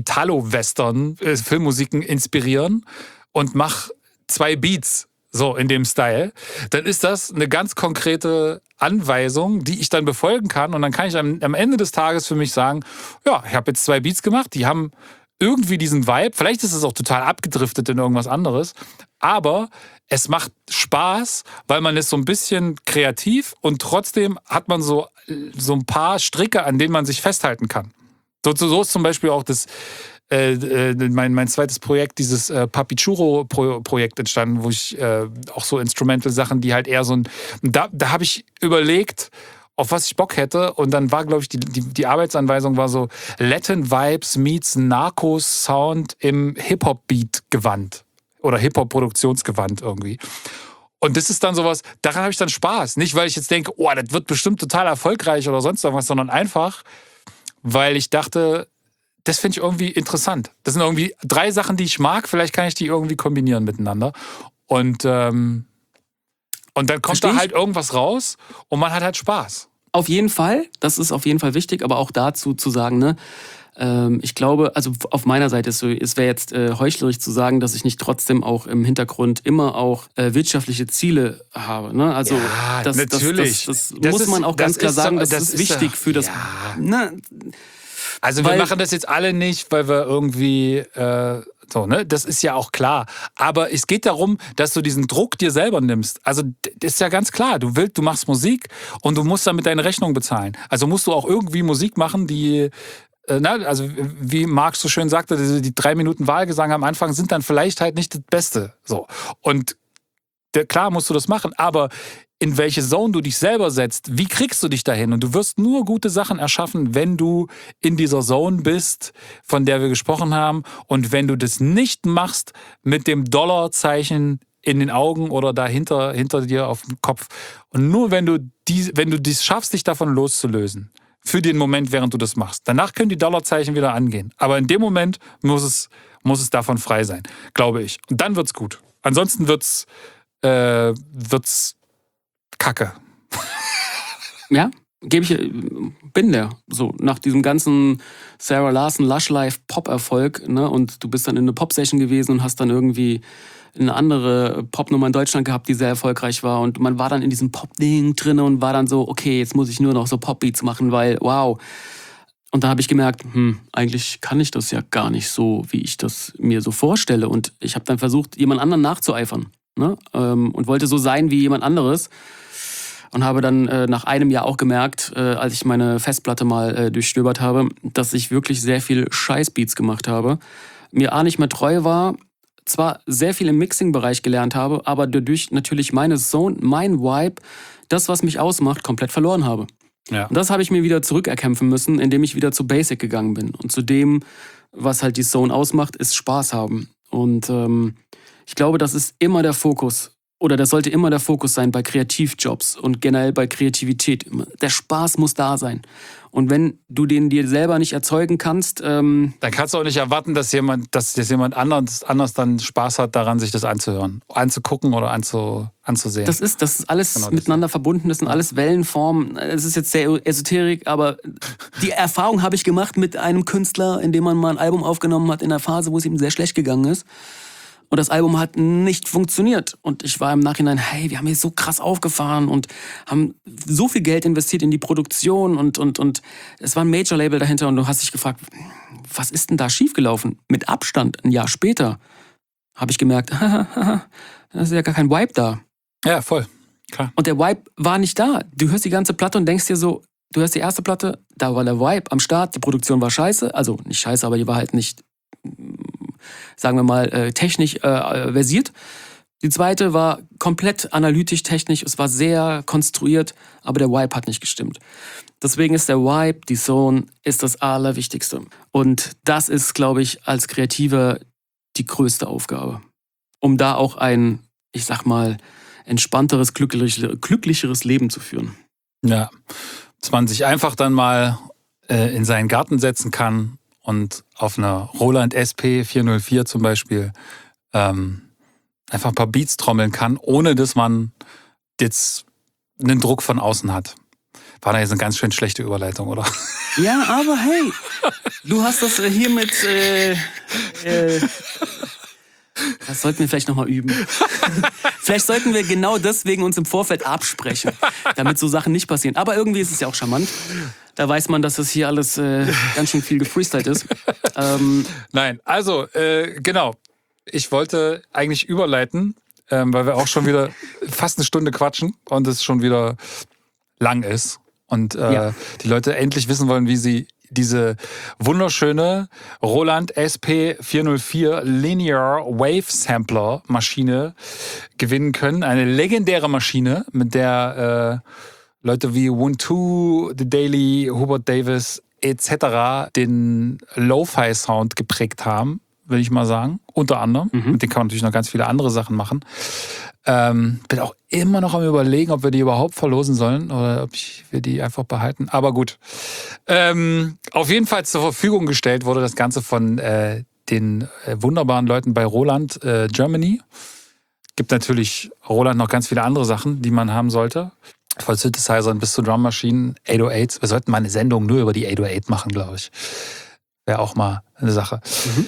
Italo-Western-Filmmusiken inspirieren und mach 2 Beats so in dem Style, dann ist das eine ganz konkrete Anweisung, die ich dann befolgen kann und dann kann ich am Ende des Tages für mich sagen, ja, ich habe jetzt 2 Beats gemacht, die haben irgendwie diesen Vibe, vielleicht ist es auch total abgedriftet in irgendwas anderes, aber es macht Spaß, weil man ist so ein bisschen kreativ und trotzdem hat man so ein paar Stricke, an denen man sich festhalten kann. So ist zum Beispiel auch mein zweites Projekt, dieses Papichurro-Projekt entstanden, wo ich auch so Instrumental-Sachen, die halt eher so ein... Da habe ich überlegt, auf was ich Bock hätte und dann war, glaube ich, die Arbeitsanweisung war so Latin Vibes meets Narcos-Sound im Hip-Hop-Beat-Gewand oder Hip-Hop-Produktionsgewand irgendwie. Und das ist dann sowas, daran habe ich dann Spaß. Nicht, weil ich jetzt denke, oh, das wird bestimmt total erfolgreich oder sonst irgendwas, sondern einfach, weil ich dachte, das finde ich irgendwie interessant. Das sind irgendwie 3 Sachen, die ich mag. Vielleicht kann ich die irgendwie kombinieren miteinander. Und dann kommt da halt irgendwas raus und man hat halt Spaß. Auf jeden Fall, das ist auf jeden Fall wichtig, aber auch dazu zu sagen, ne, ich glaube, also auf meiner Seite ist so, es wäre jetzt heuchlerisch zu sagen, dass ich nicht trotzdem auch im Hintergrund immer auch wirtschaftliche Ziele habe. Ne? Also ja, das natürlich. Das muss man auch ganz klar sagen, das ist wichtig für das. Ja. Ne, Also wir machen das jetzt alle nicht, weil wir irgendwie so, ne? Das ist ja auch klar. Aber es geht darum, dass du diesen Druck dir selber nimmst. Also das ist ja ganz klar. Du machst Musik und du musst damit deine Rechnung bezahlen. Also musst du auch irgendwie Musik machen, die also wie Marc so schön sagte, die 3 Minuten Wahlgesang am Anfang sind dann vielleicht halt nicht das Beste. So. Und klar musst du das machen, aber in welche Zone du dich selber setzt, wie kriegst du dich dahin? Und du wirst nur gute Sachen erschaffen, wenn du in dieser Zone bist, von der wir gesprochen haben. Und wenn du das nicht machst mit dem Dollarzeichen in den Augen oder dahinter hinter dir auf dem Kopf. Und nur wenn du dies schaffst, dich davon loszulösen, für den Moment, während du das machst. Danach können die Dollarzeichen wieder angehen. Aber in dem Moment muss es davon frei sein, glaube ich. Und dann wird's gut. Ansonsten wird's Kacke. Ja, bin der. So, nach diesem ganzen Sarah Larson Lush Life Pop-Erfolg, ne, und du bist dann in eine Pop-Session gewesen und hast dann irgendwie eine andere Popnummer in Deutschland gehabt, die sehr erfolgreich war und man war dann in diesem Pop-Ding drin und war dann so, okay, jetzt muss ich nur noch so Pop-Beats machen, weil, wow. Und da habe ich gemerkt, eigentlich kann ich das ja gar nicht so, wie ich das mir so vorstelle. Und ich habe dann versucht, jemand anderen nachzueifern, ne, und wollte so sein wie jemand anderes. Und habe dann nach einem Jahr auch gemerkt, als ich meine Festplatte mal durchstöbert habe, dass ich wirklich sehr viel Scheißbeats gemacht habe. Mir nicht mehr treu war, zwar sehr viel im Mixing-Bereich gelernt habe, aber dadurch natürlich meine Zone, mein Vibe, das, was mich ausmacht, komplett verloren habe. Ja. Und das habe ich mir wieder zurückerkämpfen müssen, indem ich wieder zu Basic gegangen bin. Und zu dem, was halt die Zone ausmacht, ist Spaß haben. Und ich glaube, das ist immer der Fokus. Oder das sollte immer der Fokus sein bei Kreativjobs und generell bei Kreativität. Der Spaß muss da sein. Und wenn du den dir selber nicht erzeugen kannst... dann kannst du auch nicht erwarten, dass jemand anders dann Spaß hat daran, sich das anzuhören, anzugucken oder anzusehen. Das ist alles genau miteinander verbunden, das sind alles Wellenformen. Es ist jetzt sehr Esoterik, aber die Erfahrung habe ich gemacht mit einem Künstler, in dem man mal ein Album aufgenommen hat in einer Phase, wo es ihm sehr schlecht gegangen ist. Und das Album hat nicht funktioniert. Und ich war im Nachhinein, hey, wir haben hier so krass aufgefahren und haben so viel Geld investiert in die Produktion und es war ein Major-Label dahinter und du hast dich gefragt, was ist denn da schiefgelaufen? Mit Abstand, ein Jahr später, habe ich gemerkt, da ist ja gar kein Vibe da. Ja, voll, klar. Und der Vibe war nicht da. Du hörst die ganze Platte und denkst dir so, du hörst die erste Platte, da war der Vibe am Start, die Produktion war scheiße, also nicht scheiße, aber die war halt nicht... sagen wir mal, technisch versiert. Die zweite war komplett analytisch, technisch. Es war sehr konstruiert, aber der Vibe hat nicht gestimmt. Deswegen ist der Vibe, die Zone, ist das Allerwichtigste. Und das ist, glaube ich, als Kreativer die größte Aufgabe. Um da auch ein, ich sag mal, entspannteres, glücklicheres Leben zu führen. Ja, dass man sich einfach dann mal in seinen Garten setzen kann und auf einer Roland SP 404 zum Beispiel einfach ein paar Beats trommeln kann, ohne dass man jetzt einen Druck von außen hat. War da jetzt eine ganz schön schlechte Überleitung, oder? Ja, aber hey, du hast das hier mit... das sollten wir vielleicht nochmal üben. Vielleicht sollten wir genau deswegen uns im Vorfeld absprechen, damit so Sachen nicht passieren. Aber irgendwie ist es ja auch charmant. Da weiß man, dass das hier alles ganz schön viel gefreestylt ist. Nein, also genau. Ich wollte eigentlich überleiten, weil wir auch schon wieder fast eine Stunde quatschen und es schon wieder lang ist. Und die Leute endlich wissen wollen, wie sie diese wunderschöne Roland SP404 Linear Wave Sampler Maschine gewinnen können. Eine legendäre Maschine, mit der Leute wie Wuntu, The Daily, Hubert Davis etc. den Lo-Fi-Sound geprägt haben, würde ich mal sagen. Unter anderem. Mit denen kann man natürlich noch ganz viele andere Sachen machen. Bin auch immer noch am Überlegen, ob wir die überhaupt verlosen sollen oder ob wir die einfach behalten. Aber gut. Auf jeden Fall zur Verfügung gestellt wurde das Ganze von den wunderbaren Leuten bei Roland Germany. Gibt natürlich Roland noch ganz viele andere Sachen, die man haben sollte. Von Synthesizern bis zu Drummaschinen, 808s. Wir sollten mal eine Sendung nur über die 808 machen, glaube ich. Wäre auch mal eine Sache.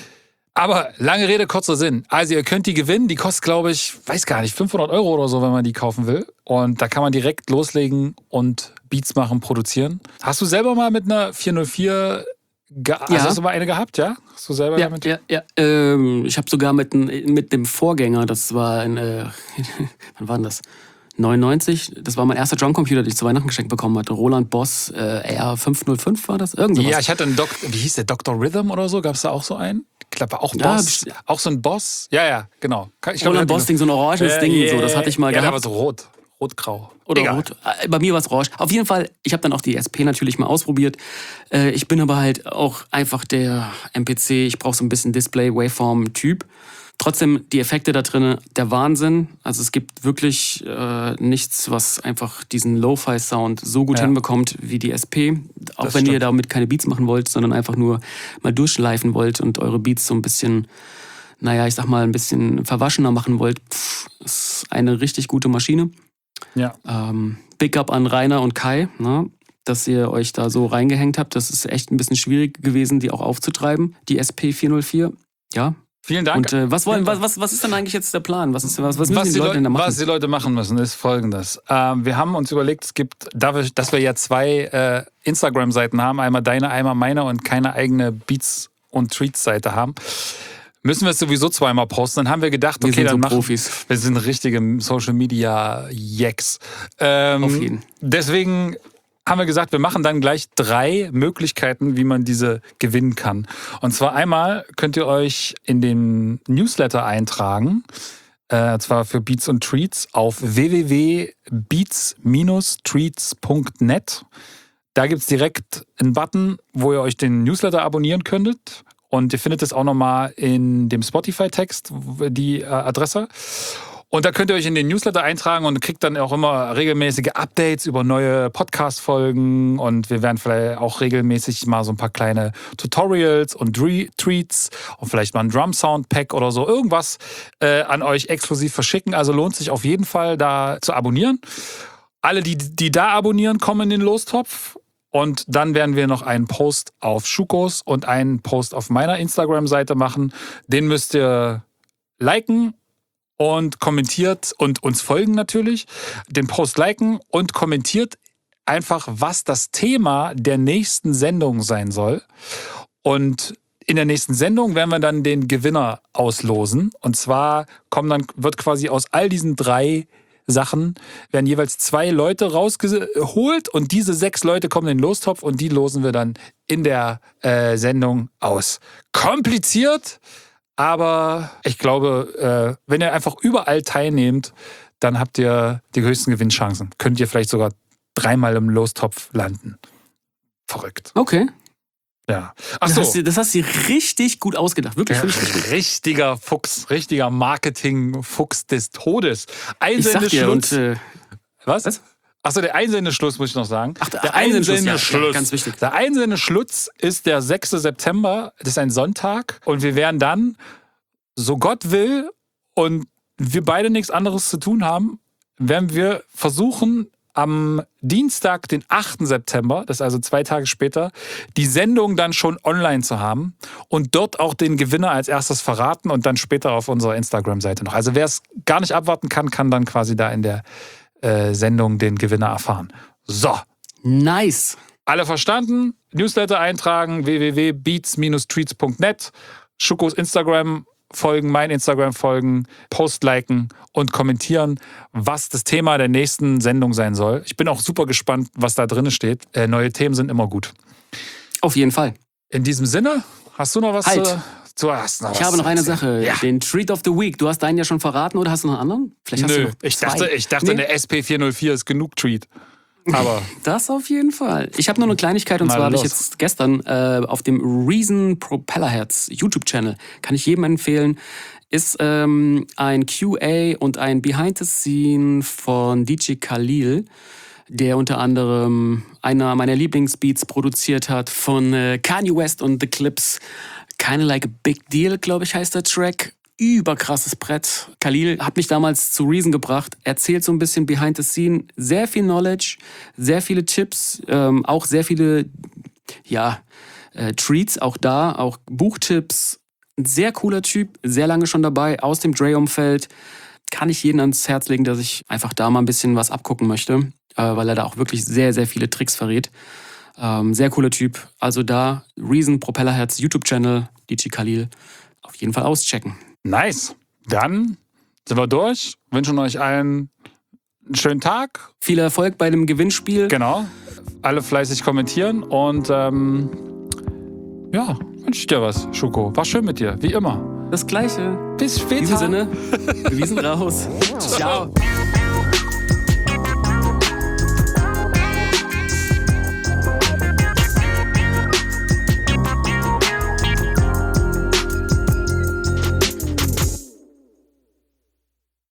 Aber lange Rede, kurzer Sinn. Also ihr könnt die gewinnen. Die kostet, glaube ich, weiß gar nicht, 500 € oder so, wenn man die kaufen will. Und da kann man direkt loslegen und Beats machen, produzieren. Hast du selber mal mit einer 404 Also hast du mal eine gehabt, ja? Hast du selber damit? Ja. Ich habe sogar mit dem Vorgänger, das war wann war denn das? 99, das war mein erster Drumcomputer, den ich zu Weihnachten geschenkt bekommen hatte. Roland Boss R505 war das? Irgendwas. Ja, ich hatte einen wie hieß der, Dr. Rhythm oder so? Gab es da auch so einen? Ich glaube, auch Boss. Ja, auch so ein Boss. Ja, genau. Roland Boss-Ding, so ein oranges Ding, so, das hatte ich mal gehabt. Ja, aber so rot-grau. Oder egal. Rot. Bei mir war es orange. Auf jeden Fall, ich habe dann auch die SP natürlich mal ausprobiert. Ich bin aber halt auch einfach der MPC, ich brauche so ein bisschen Display-Waveform-Typ. Trotzdem, die Effekte da drin, der Wahnsinn. Also es gibt wirklich nichts, was einfach diesen Lo-Fi-Sound so gut hinbekommt wie die SP. Auch das wenn ihr damit keine Beats machen wollt, sondern einfach nur mal durchschleifen wollt und eure Beats so ein bisschen, ich sag mal, ein bisschen verwaschener machen wollt. Ist eine richtig gute Maschine. Ja. Big up an Rainer und Kai, ne, dass ihr euch da so reingehängt habt. Das ist echt ein bisschen schwierig gewesen, die auch aufzutreiben, die SP404. Ja. Vielen Dank. Und was ist denn eigentlich jetzt der Plan? Was müssen die Leute denn da machen? Was die Leute machen müssen, ist Folgendes. Wir haben uns überlegt, es gibt, dadurch, dass wir ja 2 Instagram-Seiten haben, einmal deine, einmal meine und keine eigene Beats- und Treats-Seite haben, müssen wir es sowieso zweimal posten. Dann haben wir gedacht, okay, dann machen Profis. Wir sind richtige Social-Media-Jacks. Auf jeden. Deswegen haben wir gesagt, wir machen dann gleich 3 Möglichkeiten, wie man diese gewinnen kann. Und zwar einmal könnt ihr euch in den Newsletter eintragen, zwar für Beats und Treats, auf www.beats-treats.net. Da gibt es direkt einen Button, wo ihr euch den Newsletter abonnieren könntet. Und ihr findet es auch nochmal in dem Spotify-Text, die Adresse. Und da könnt ihr euch in den Newsletter eintragen und kriegt dann auch immer regelmäßige Updates über neue Podcast-Folgen. Und wir werden vielleicht auch regelmäßig mal so ein paar kleine Tutorials und Treats und vielleicht mal ein Drum-Sound-Pack oder so irgendwas an euch exklusiv verschicken. Also lohnt sich auf jeden Fall, da zu abonnieren. Alle, die da abonnieren, kommen in den Lostopf. Und dann werden wir noch einen Post auf Schukos und einen Post auf meiner Instagram-Seite machen. Den müsst ihr liken und kommentiert und uns folgen natürlich. Den Post liken und kommentiert einfach, was das Thema der nächsten Sendung sein soll. Und in der nächsten Sendung werden wir dann den Gewinner auslosen. Und zwar wird quasi aus all diesen 3 Sachen werden jeweils 2 Leute rausgeholt und diese 6 Leute kommen in den Lostopf und die losen wir dann in der Sendung aus. Kompliziert, aber ich glaube, wenn ihr einfach überall teilnehmt, dann habt ihr die höchsten Gewinnchancen. Könnt ihr vielleicht sogar 3-mal im Lostopf landen. Verrückt. Okay. Ja. Achso. Das hast du richtig gut ausgedacht. Wirklich, finde ich richtig gut. Richtiger Fuchs, richtiger Marketing-Fuchs des Todes. Einsendeschluss. Was? Achso, der Einsendeschluss muss ich noch sagen. Ach, der Einsendeschluss. Ja, ganz wichtig. Der Einsendeschluss ist der 6. September. Das ist ein Sonntag. Und wir werden dann, so Gott will und wir beide nichts anderes zu tun haben, werden wir versuchen, am Dienstag, den 8. September, das ist also 2 Tage später, die Sendung dann schon online zu haben und dort auch den Gewinner als erstes verraten und dann später auf unserer Instagram-Seite noch. Also wer es gar nicht abwarten kann, kann dann quasi da in der Sendung den Gewinner erfahren. So. Nice. Alle verstanden? Newsletter eintragen, www.beats-treats.net, Schukos Instagram folgen, mein Instagram folgen, Post liken und kommentieren, was das Thema der nächsten Sendung sein soll. Ich bin auch super gespannt, was da drin steht. Neue Themen sind immer gut. Auf jeden Fall. In diesem Sinne, hast du noch was? Halt. Ich habe noch eine Sache. Ja. Den Treat of the Week. Du hast deinen ja schon verraten oder hast du noch einen anderen? Vielleicht hast du noch ich zwei. dachte Nee? eine SP404 ist genug Treat. Aber Das auf jeden Fall. Ich habe nur eine Kleinigkeit und Mal zwar habe ich los. jetzt gestern auf dem Reason Propellerheads YouTube-Channel, kann ich jedem empfehlen, ist ein QA und ein Behind the Scene von DJ Khalil, der unter anderem einer meiner Lieblingsbeats produziert hat von Kanye West und The Clips. Kinda Like a Big Deal, glaube ich, heißt der Track. Überkrasses Brett. Khalil hat mich damals zu Reason gebracht, erzählt so ein bisschen behind the scene, sehr viel Knowledge, sehr viele Tipps, auch sehr viele Treats, auch da, auch Buchtipps. Ein sehr cooler Typ, sehr lange schon dabei, aus dem Dre-Umfeld. Kann ich jedem ans Herz legen, dass ich einfach da mal ein bisschen was abgucken möchte, weil er da auch wirklich sehr, sehr viele Tricks verrät. Sehr cooler Typ. Also da, Reason Propellerherz YouTube-Channel, DJ Khalil, auf jeden Fall auschecken. nice. Dann sind wir durch. Wünschen euch allen einen schönen Tag. Viel Erfolg bei dem Gewinnspiel. Genau. Alle fleißig kommentieren und wünsche ich dir was, Schuko. War schön mit dir, wie immer. Das Gleiche. Bis später. In diesem Sinne, wir sind raus. Ciao.